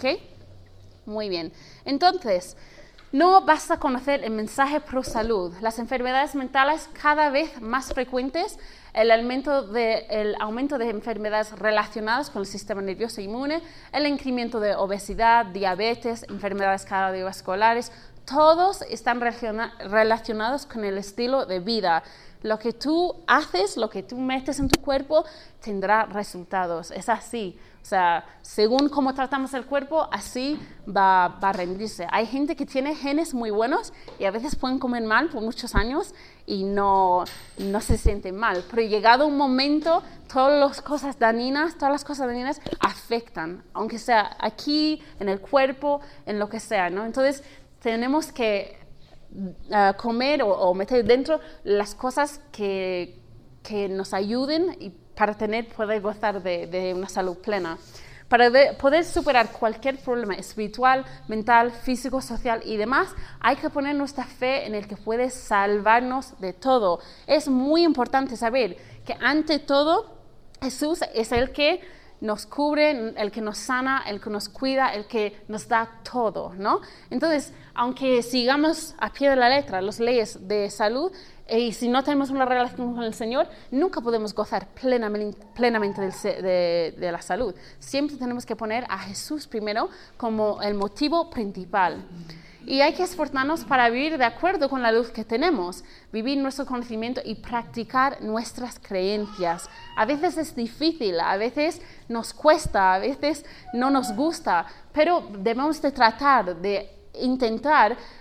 Muy bien. Entonces, no basta conocer el mensaje pro salud. Las enfermedades mentales cada vez más frecuentes, el aumento de, el aumento de enfermedades relacionadas con el sistema nervioso inmune, el incremento de obesidad, diabetes, enfermedades cardiovasculares, todos están relacionados con el estilo de vida. Lo que tú haces, lo que tú metes en tu cuerpo, tendrá resultados. Es así. O sea, según cómo tratamos el cuerpo, así va, va a rendirse. Hay gente que tiene genes muy buenos y a veces pueden comer mal por muchos años y no, no se sienten mal. Pero llegado un momento, todas las cosas dañinas, todas las cosas dañinas afectan, aunque sea aquí, en el cuerpo, en lo que sea, ¿no? Entonces, tenemos que uh, comer o, o meter dentro las cosas que, que nos ayuden y para tener, poder gozar de, de una salud plena. Para de, poder superar cualquier problema espiritual, mental, físico, social y demás, hay que poner nuestra fe en el que puede salvarnos de todo. Es muy importante saber que ante todo, Jesús es el que nos cubre, el que nos sana, el que nos cuida, el que nos da todo, ¿no? Entonces, aunque sigamos a pie de la letra las leyes de salud, y si no tenemos una relación con el Señor, nunca podemos gozar plenamente, plenamente del, de, de la salud. Siempre tenemos que poner a Jesús primero como el motivo principal. Y hay que esforzarnos para vivir de acuerdo con la luz que tenemos, vivir nuestro conocimiento y practicar nuestras creencias. A veces es difícil, a veces nos cuesta, a veces no nos gusta, pero debemos de tratar de intentar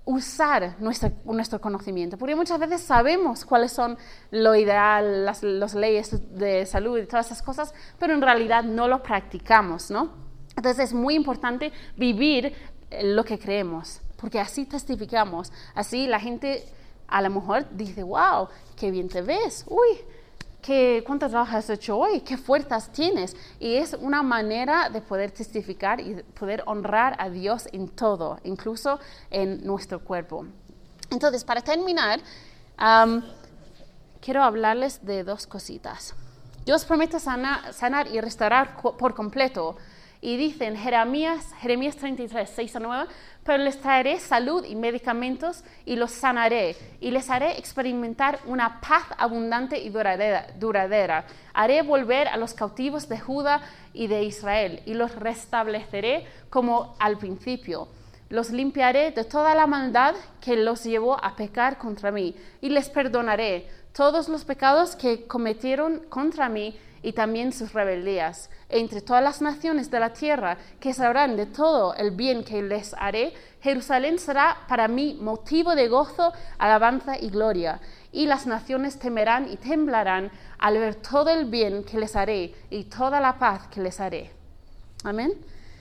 usar nuestro, nuestro conocimiento, porque muchas veces sabemos cuáles son lo ideal, las los leyes de salud y todas esas cosas, pero en realidad no lo practicamos, ¿no? Entonces es muy importante vivir lo que creemos, porque así testificamos, así la gente a lo mejor dice, wow, qué bien te ves, uy, ¿Qué, ¿cuánto trabajo has hecho hoy? ¿Qué fuerzas tienes? Y es una manera de poder testificar y poder honrar a Dios en todo, incluso en nuestro cuerpo. Entonces, para terminar, um, quiero hablarles de dos cositas. Dios promete sanar, sanar y restaurar co- por completo. Y dice en Jeremías, Jeremías treinta y tres, seis a nueve, pero les traeré salud y medicamentos y los sanaré y les haré experimentar una paz abundante y duradera, duradera. Haré volver a los cautivos de Judá y de Israel y los restableceré como al principio. Los limpiaré de toda la maldad que los llevó a pecar contra mí y les perdonaré todos los pecados que cometieron contra mí y también sus rebeldías. Entre todas las naciones de la tierra que sabrán de todo el bien que les haré, Jerusalén será para mí motivo de gozo, alabanza y gloria. Y las naciones temerán y temblarán al ver todo el bien que les haré y toda la paz que les haré. Amén.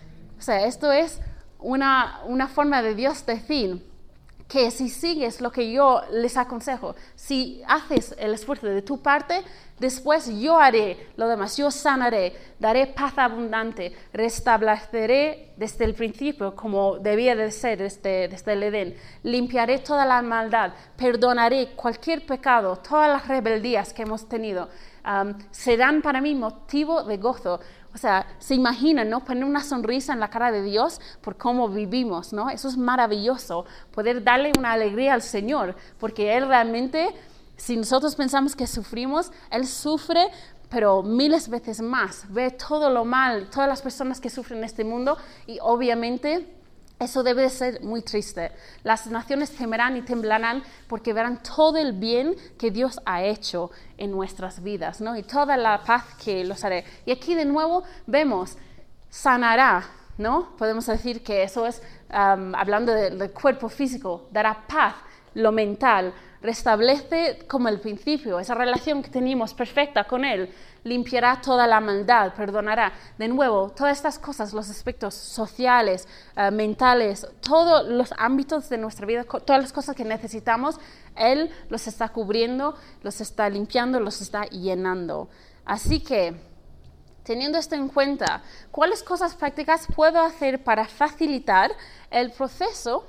O sea, esto es una, una forma de Dios decir que si sigues lo que yo les aconsejo, si haces el esfuerzo de tu parte, después yo haré lo demás, yo sanaré, daré paz abundante, restableceré desde el principio como debía de ser desde, desde el Edén, limpiaré toda la maldad, perdonaré cualquier pecado, todas las rebeldías que hemos tenido, um, serán para mí motivo de gozo. O sea, se imaginan, ¿no? Poner una sonrisa en la cara de Dios por cómo vivimos, ¿no? Eso es maravilloso, poder darle una alegría al Señor, porque Él realmente, si nosotros pensamos que sufrimos, Él sufre, pero miles veces más. Ve todo lo mal, todas las personas que sufren en este mundo y obviamente eso debe de ser muy triste. Las naciones temerán y temblarán porque verán todo el bien que Dios ha hecho en nuestras vidas, ¿no? Y toda la paz que los haré. Y aquí de nuevo vemos, sanará, ¿no? Podemos decir que eso es, um, hablando de, del cuerpo físico, dará paz, lo mental, restablece como el principio, esa relación que teníamos perfecta con Él, limpiará toda la maldad, perdonará. De nuevo, todas estas cosas, los aspectos sociales, uh, mentales, todos los ámbitos de nuestra vida, todas las cosas que necesitamos, Él los está cubriendo, los está limpiando, los está llenando. Así que, teniendo esto en cuenta, ¿cuáles cosas prácticas puedo hacer para facilitar el proceso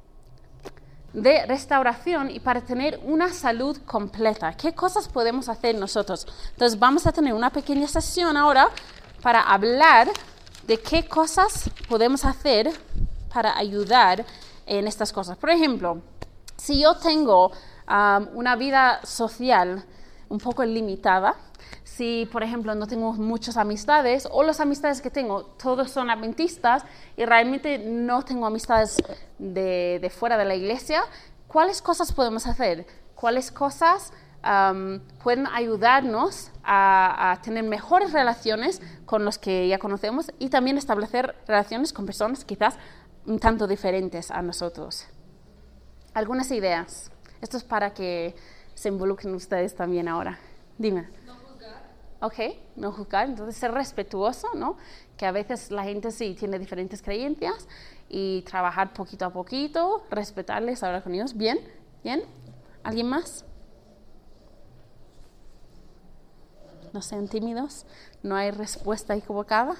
de restauración y para tener una salud completa? ¿Qué cosas podemos hacer nosotros? Entonces vamos a tener una pequeña sesión ahora para hablar de qué cosas podemos hacer para ayudar en estas cosas. Por ejemplo, si yo tengo um, una vida social un poco limitada, si, por ejemplo, no tengo muchas amistades o las amistades que tengo, todos son adventistas y realmente no tengo amistades de, de fuera de la iglesia, ¿cuáles cosas podemos hacer? ¿Cuáles cosas um, pueden ayudarnos a, a tener mejores relaciones con los que ya conocemos y también establecer relaciones con personas quizás un tanto diferentes a nosotros? Algunas ideas. Esto es para que se involucren ustedes también ahora. Dime. Ok, no juzgar, entonces ser respetuoso, ¿no? Que a veces la gente sí tiene diferentes creencias y trabajar poquito a poquito, respetarles, hablar con ellos. ¿Bien? ¿Bien? ¿Alguien más? No sean tímidos, no hay respuesta equivocada.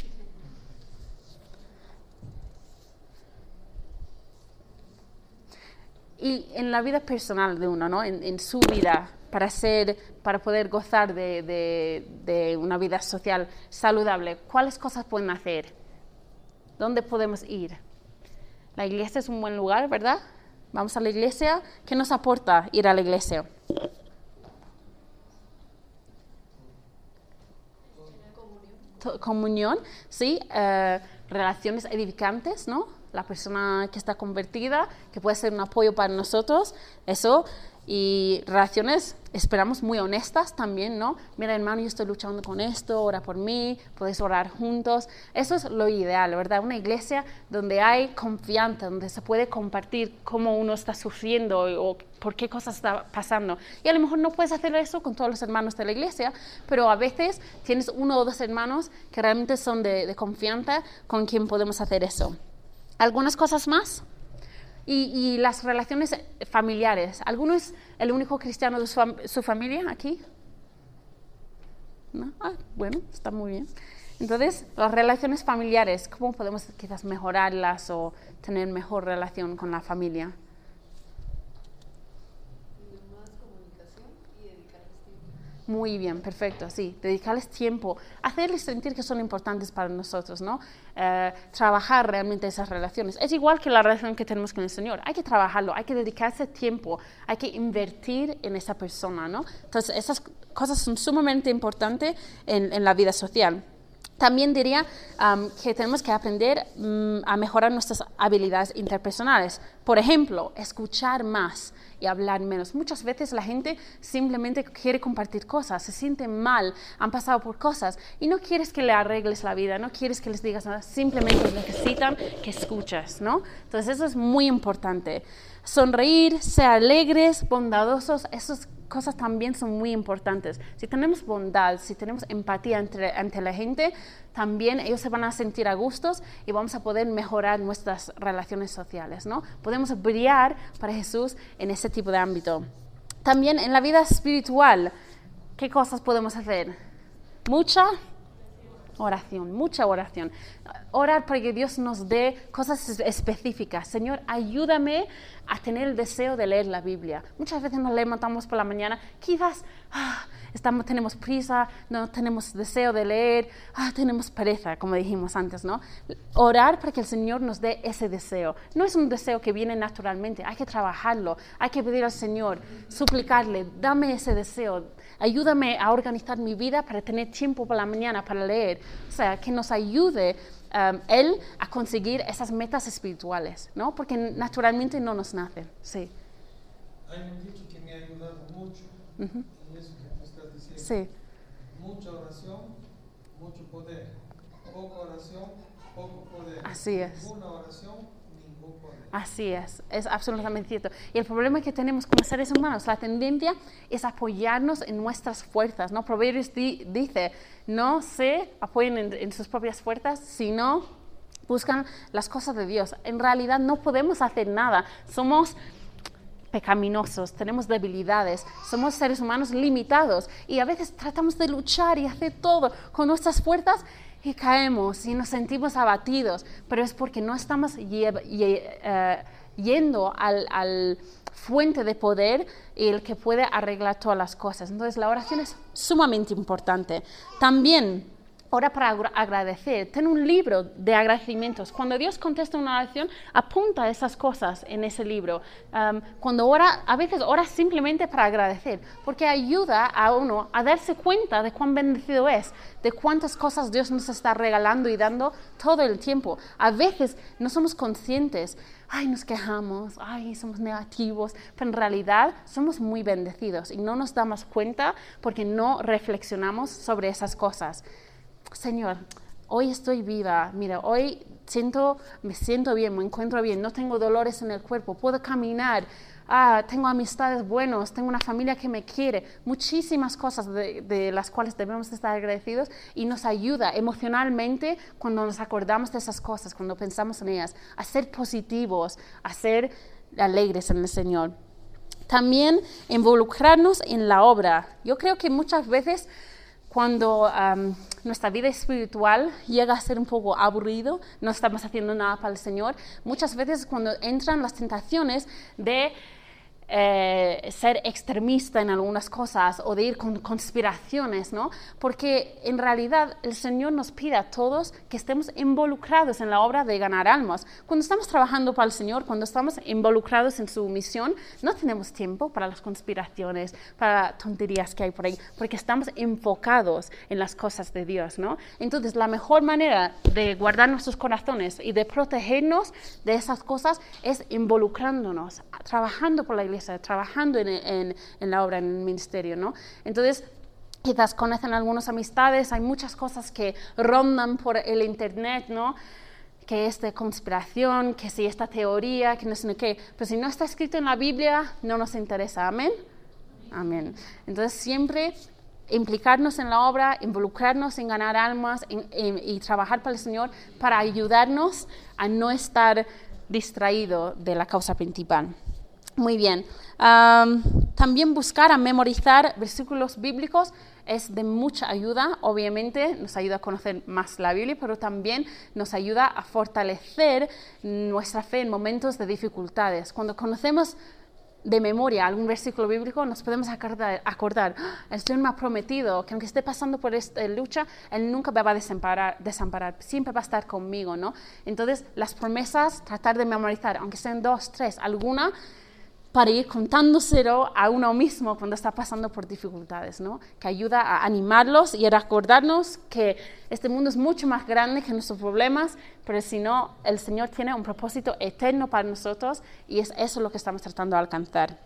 Y en la vida personal de uno, ¿no? En, en su vida, para ser, para poder gozar de, de, de una vida social saludable, ¿cuáles cosas pueden hacer? ¿Dónde podemos ir? La iglesia es un buen lugar, ¿verdad? Vamos a la iglesia. ¿Qué nos aporta ir a la iglesia? Comunión. Comunión, sí. Uh, relaciones edificantes, ¿no? La persona que está convertida, que puede ser un apoyo para nosotros, eso. Y relaciones, esperamos, muy honestas también, ¿no? Mira, hermano, yo estoy luchando con esto, ora por mí, podéis orar juntos. Eso es lo ideal, ¿verdad? Una iglesia donde hay confianza, donde se puede compartir cómo uno está sufriendo o por qué cosas está pasando. Y a lo mejor no puedes hacer eso con todos los hermanos de la iglesia, pero a veces tienes uno o dos hermanos que realmente son de, de confianza con quien podemos hacer eso. ¿Algunas cosas más? Y, y las relaciones familiares. ¿Alguno es el único cristiano de su, su familia aquí? ¿No? Ah, bueno, está muy bien. Entonces, las relaciones familiares, ¿cómo podemos quizás mejorarlas o tener mejor relación con la familia? Más comunicación y dedicarles tiempo. Muy bien, perfecto, sí. Dedicarles tiempo, hacerles sentir que son importantes para nosotros, ¿no? Eh, trabajar realmente esas relaciones. Es igual que la relación que tenemos con el Señor. Hay que trabajarlo, hay que dedicarse tiempo, hay que invertir en esa persona, ¿no? Entonces, esas cosas son sumamente importantes en, en la vida social. También diría um, que tenemos que aprender um, a mejorar nuestras habilidades interpersonales. Por ejemplo, escuchar más y hablar menos. Muchas veces la gente simplemente quiere compartir cosas, se siente mal, han pasado por cosas y no quieres que le arregles la vida, no quieres que les digas nada, simplemente necesitan que escuches, ¿no? Entonces eso es muy importante. Sonreír, ser alegres, bondadosos, esas cosas también son muy importantes. Si tenemos bondad, si tenemos empatía entre, ante la gente, también ellos se van a sentir a gustos y vamos a poder mejorar nuestras relaciones sociales, ¿no? Podemos brillar para Jesús en ese tipo de ámbito. También en la vida espiritual, ¿qué cosas podemos hacer? Mucha oración, mucha oración. Orar para que Dios nos dé cosas específicas. Señor, ayúdame a tener el deseo de leer la Biblia. Muchas veces nos levantamos por la mañana, quizás ah, estamos, tenemos prisa, no tenemos deseo de leer, ah, tenemos pereza, como dijimos antes, ¿no? Orar para que el Señor nos dé ese deseo. No es un deseo que viene naturalmente, hay que trabajarlo, hay que pedir al Señor, suplicarle, dame ese deseo, ayúdame a organizar mi vida para tener tiempo por la mañana para leer. O sea, que nos ayude um, Él a conseguir esas metas espirituales, ¿no? Porque naturalmente no nos nacen. Sí. Hay un dicho que me ha ayudado mucho, Uh-huh. y eso que tú estás diciendo. Sí. Mucha oración, mucho poder. Poca oración, poco poder. Así es. Ninguna oración, ningún poder. Así es, es absolutamente cierto. Y el problema que tenemos como seres humanos, la tendencia es apoyarnos en nuestras fuerzas, ¿no? Proverbios di, dice, no se apoyen en, en sus propias fuerzas, sino buscan las cosas de Dios. En realidad no podemos hacer nada, somos pecaminosos, tenemos debilidades, somos seres humanos limitados y a veces tratamos de luchar y hacer todo con nuestras fuerzas y caemos y nos sentimos abatidos, pero es porque no estamos lle- lle- uh, yendo al, al fuente de poder y el que puede arreglar todas las cosas. Entonces la oración es sumamente importante. También ora para agradecer, ten un libro de agradecimientos. Cuando Dios contesta una oración, apunta esas cosas en ese libro. Um, cuando ora, a veces ora simplemente para agradecer, porque ayuda a uno a darse cuenta de cuán bendecido es, de cuántas cosas Dios nos está regalando y dando todo el tiempo. A veces no somos conscientes, ay, nos quejamos, ay, somos negativos, pero en realidad somos muy bendecidos y no nos damos cuenta porque no reflexionamos sobre esas cosas. Señor, hoy estoy viva, mira, hoy siento, me siento bien, me encuentro bien, no tengo dolores en el cuerpo, puedo caminar, ah, tengo amistades buenas, tengo una familia que me quiere, muchísimas cosas de, de las cuales debemos estar agradecidos y nos ayuda emocionalmente cuando nos acordamos de esas cosas, cuando pensamos en ellas, a ser positivos, a ser alegres en el Señor. También involucrarnos en la obra. Yo creo que muchas veces cuando um, nuestra vida espiritual llega a ser un poco aburrido, no estamos haciendo nada para el Señor, muchas veces cuando entran las tentaciones de eh, ser extremista en algunas cosas o de ir con conspiraciones, ¿no? Porque en realidad el Señor nos pide a todos que estemos involucrados en la obra de ganar almas. Cuando estamos trabajando para el Señor, cuando estamos involucrados en su misión, no tenemos tiempo para las conspiraciones, para tonterías que hay por ahí, porque estamos enfocados en las cosas de Dios, ¿no? Entonces, la mejor manera de guardar nuestros corazones y de protegernos de esas cosas es involucrándonos, trabajando por la iglesia, trabajando en, en, en la obra, en el ministerio, ¿no? Entonces, quizás conocen algunas amistades, hay muchas cosas que rondan por el internet, ¿no? Que es de conspiración, que si esta teoría, que no sé qué. Pero si no está escrito en la Biblia, no nos interesa. ¿Amén? Amén. Entonces, siempre implicarnos en la obra, involucrarnos en ganar almas en, en, y trabajar para el Señor para ayudarnos a no estar distraído de la causa principal. Muy bien. Um, también buscar a memorizar versículos bíblicos es de mucha ayuda. Obviamente nos ayuda a conocer más la Biblia, pero también nos ayuda a fortalecer nuestra fe en momentos de dificultades. Cuando conocemos de memoria algún versículo bíblico, nos podemos acordar, acordar ¡Ah! El Señor me ha prometido que aunque esté pasando por esta lucha, Él nunca me va a desamparar, desamparar, siempre va a estar conmigo, ¿no? Entonces, las promesas, tratar de memorizar, aunque sean dos, tres, alguna, para ir contándoselo a uno mismo cuando está pasando por dificultades, ¿no? Que ayuda a animarlos y a recordarnos que este mundo es mucho más grande que nuestros problemas, pero si no, el Señor tiene un propósito eterno para nosotros y es eso lo que estamos tratando de alcanzar.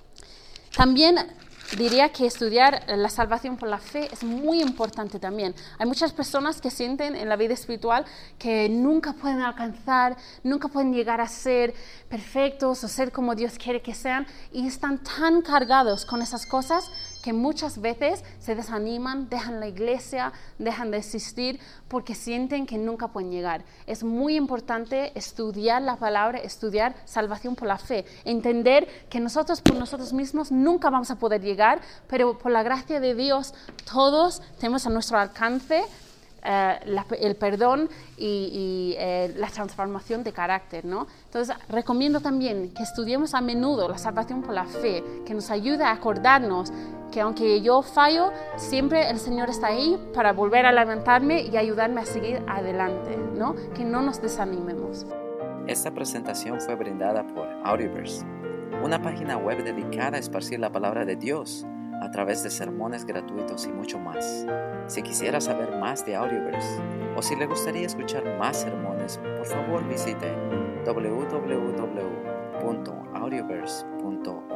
También diría que estudiar la salvación por la fe es muy importante también. Hay muchas personas que sienten en la vida espiritual que nunca pueden alcanzar, nunca pueden llegar a ser perfectos o ser como Dios quiere que sean y están tan cargados con esas cosas que muchas veces se desaniman, dejan la iglesia, dejan de existir porque sienten que nunca pueden llegar. Es muy importante estudiar la palabra, estudiar salvación por la fe, entender que nosotros por nosotros mismos nunca vamos a poder llegar, pero por la gracia de Dios todos tenemos a nuestro alcance eh, la, el perdón y, y eh, la transformación de carácter, ¿no? Entonces, recomiendo también que estudiemos a menudo la salvación por la fe, que nos ayude a acordarnos que aunque yo fallo, siempre el Señor está ahí para volver a levantarme y ayudarme a seguir adelante, ¿no? Que no nos desanimemos. Esta presentación fue brindada por Audioverse, una página web dedicada a esparcir la palabra de Dios a través de sermones gratuitos y mucho más. Si quisiera saber más de Audioverse o si le gustaría escuchar más sermones, por favor visite doble u doble u doble u punto audioverse punto org.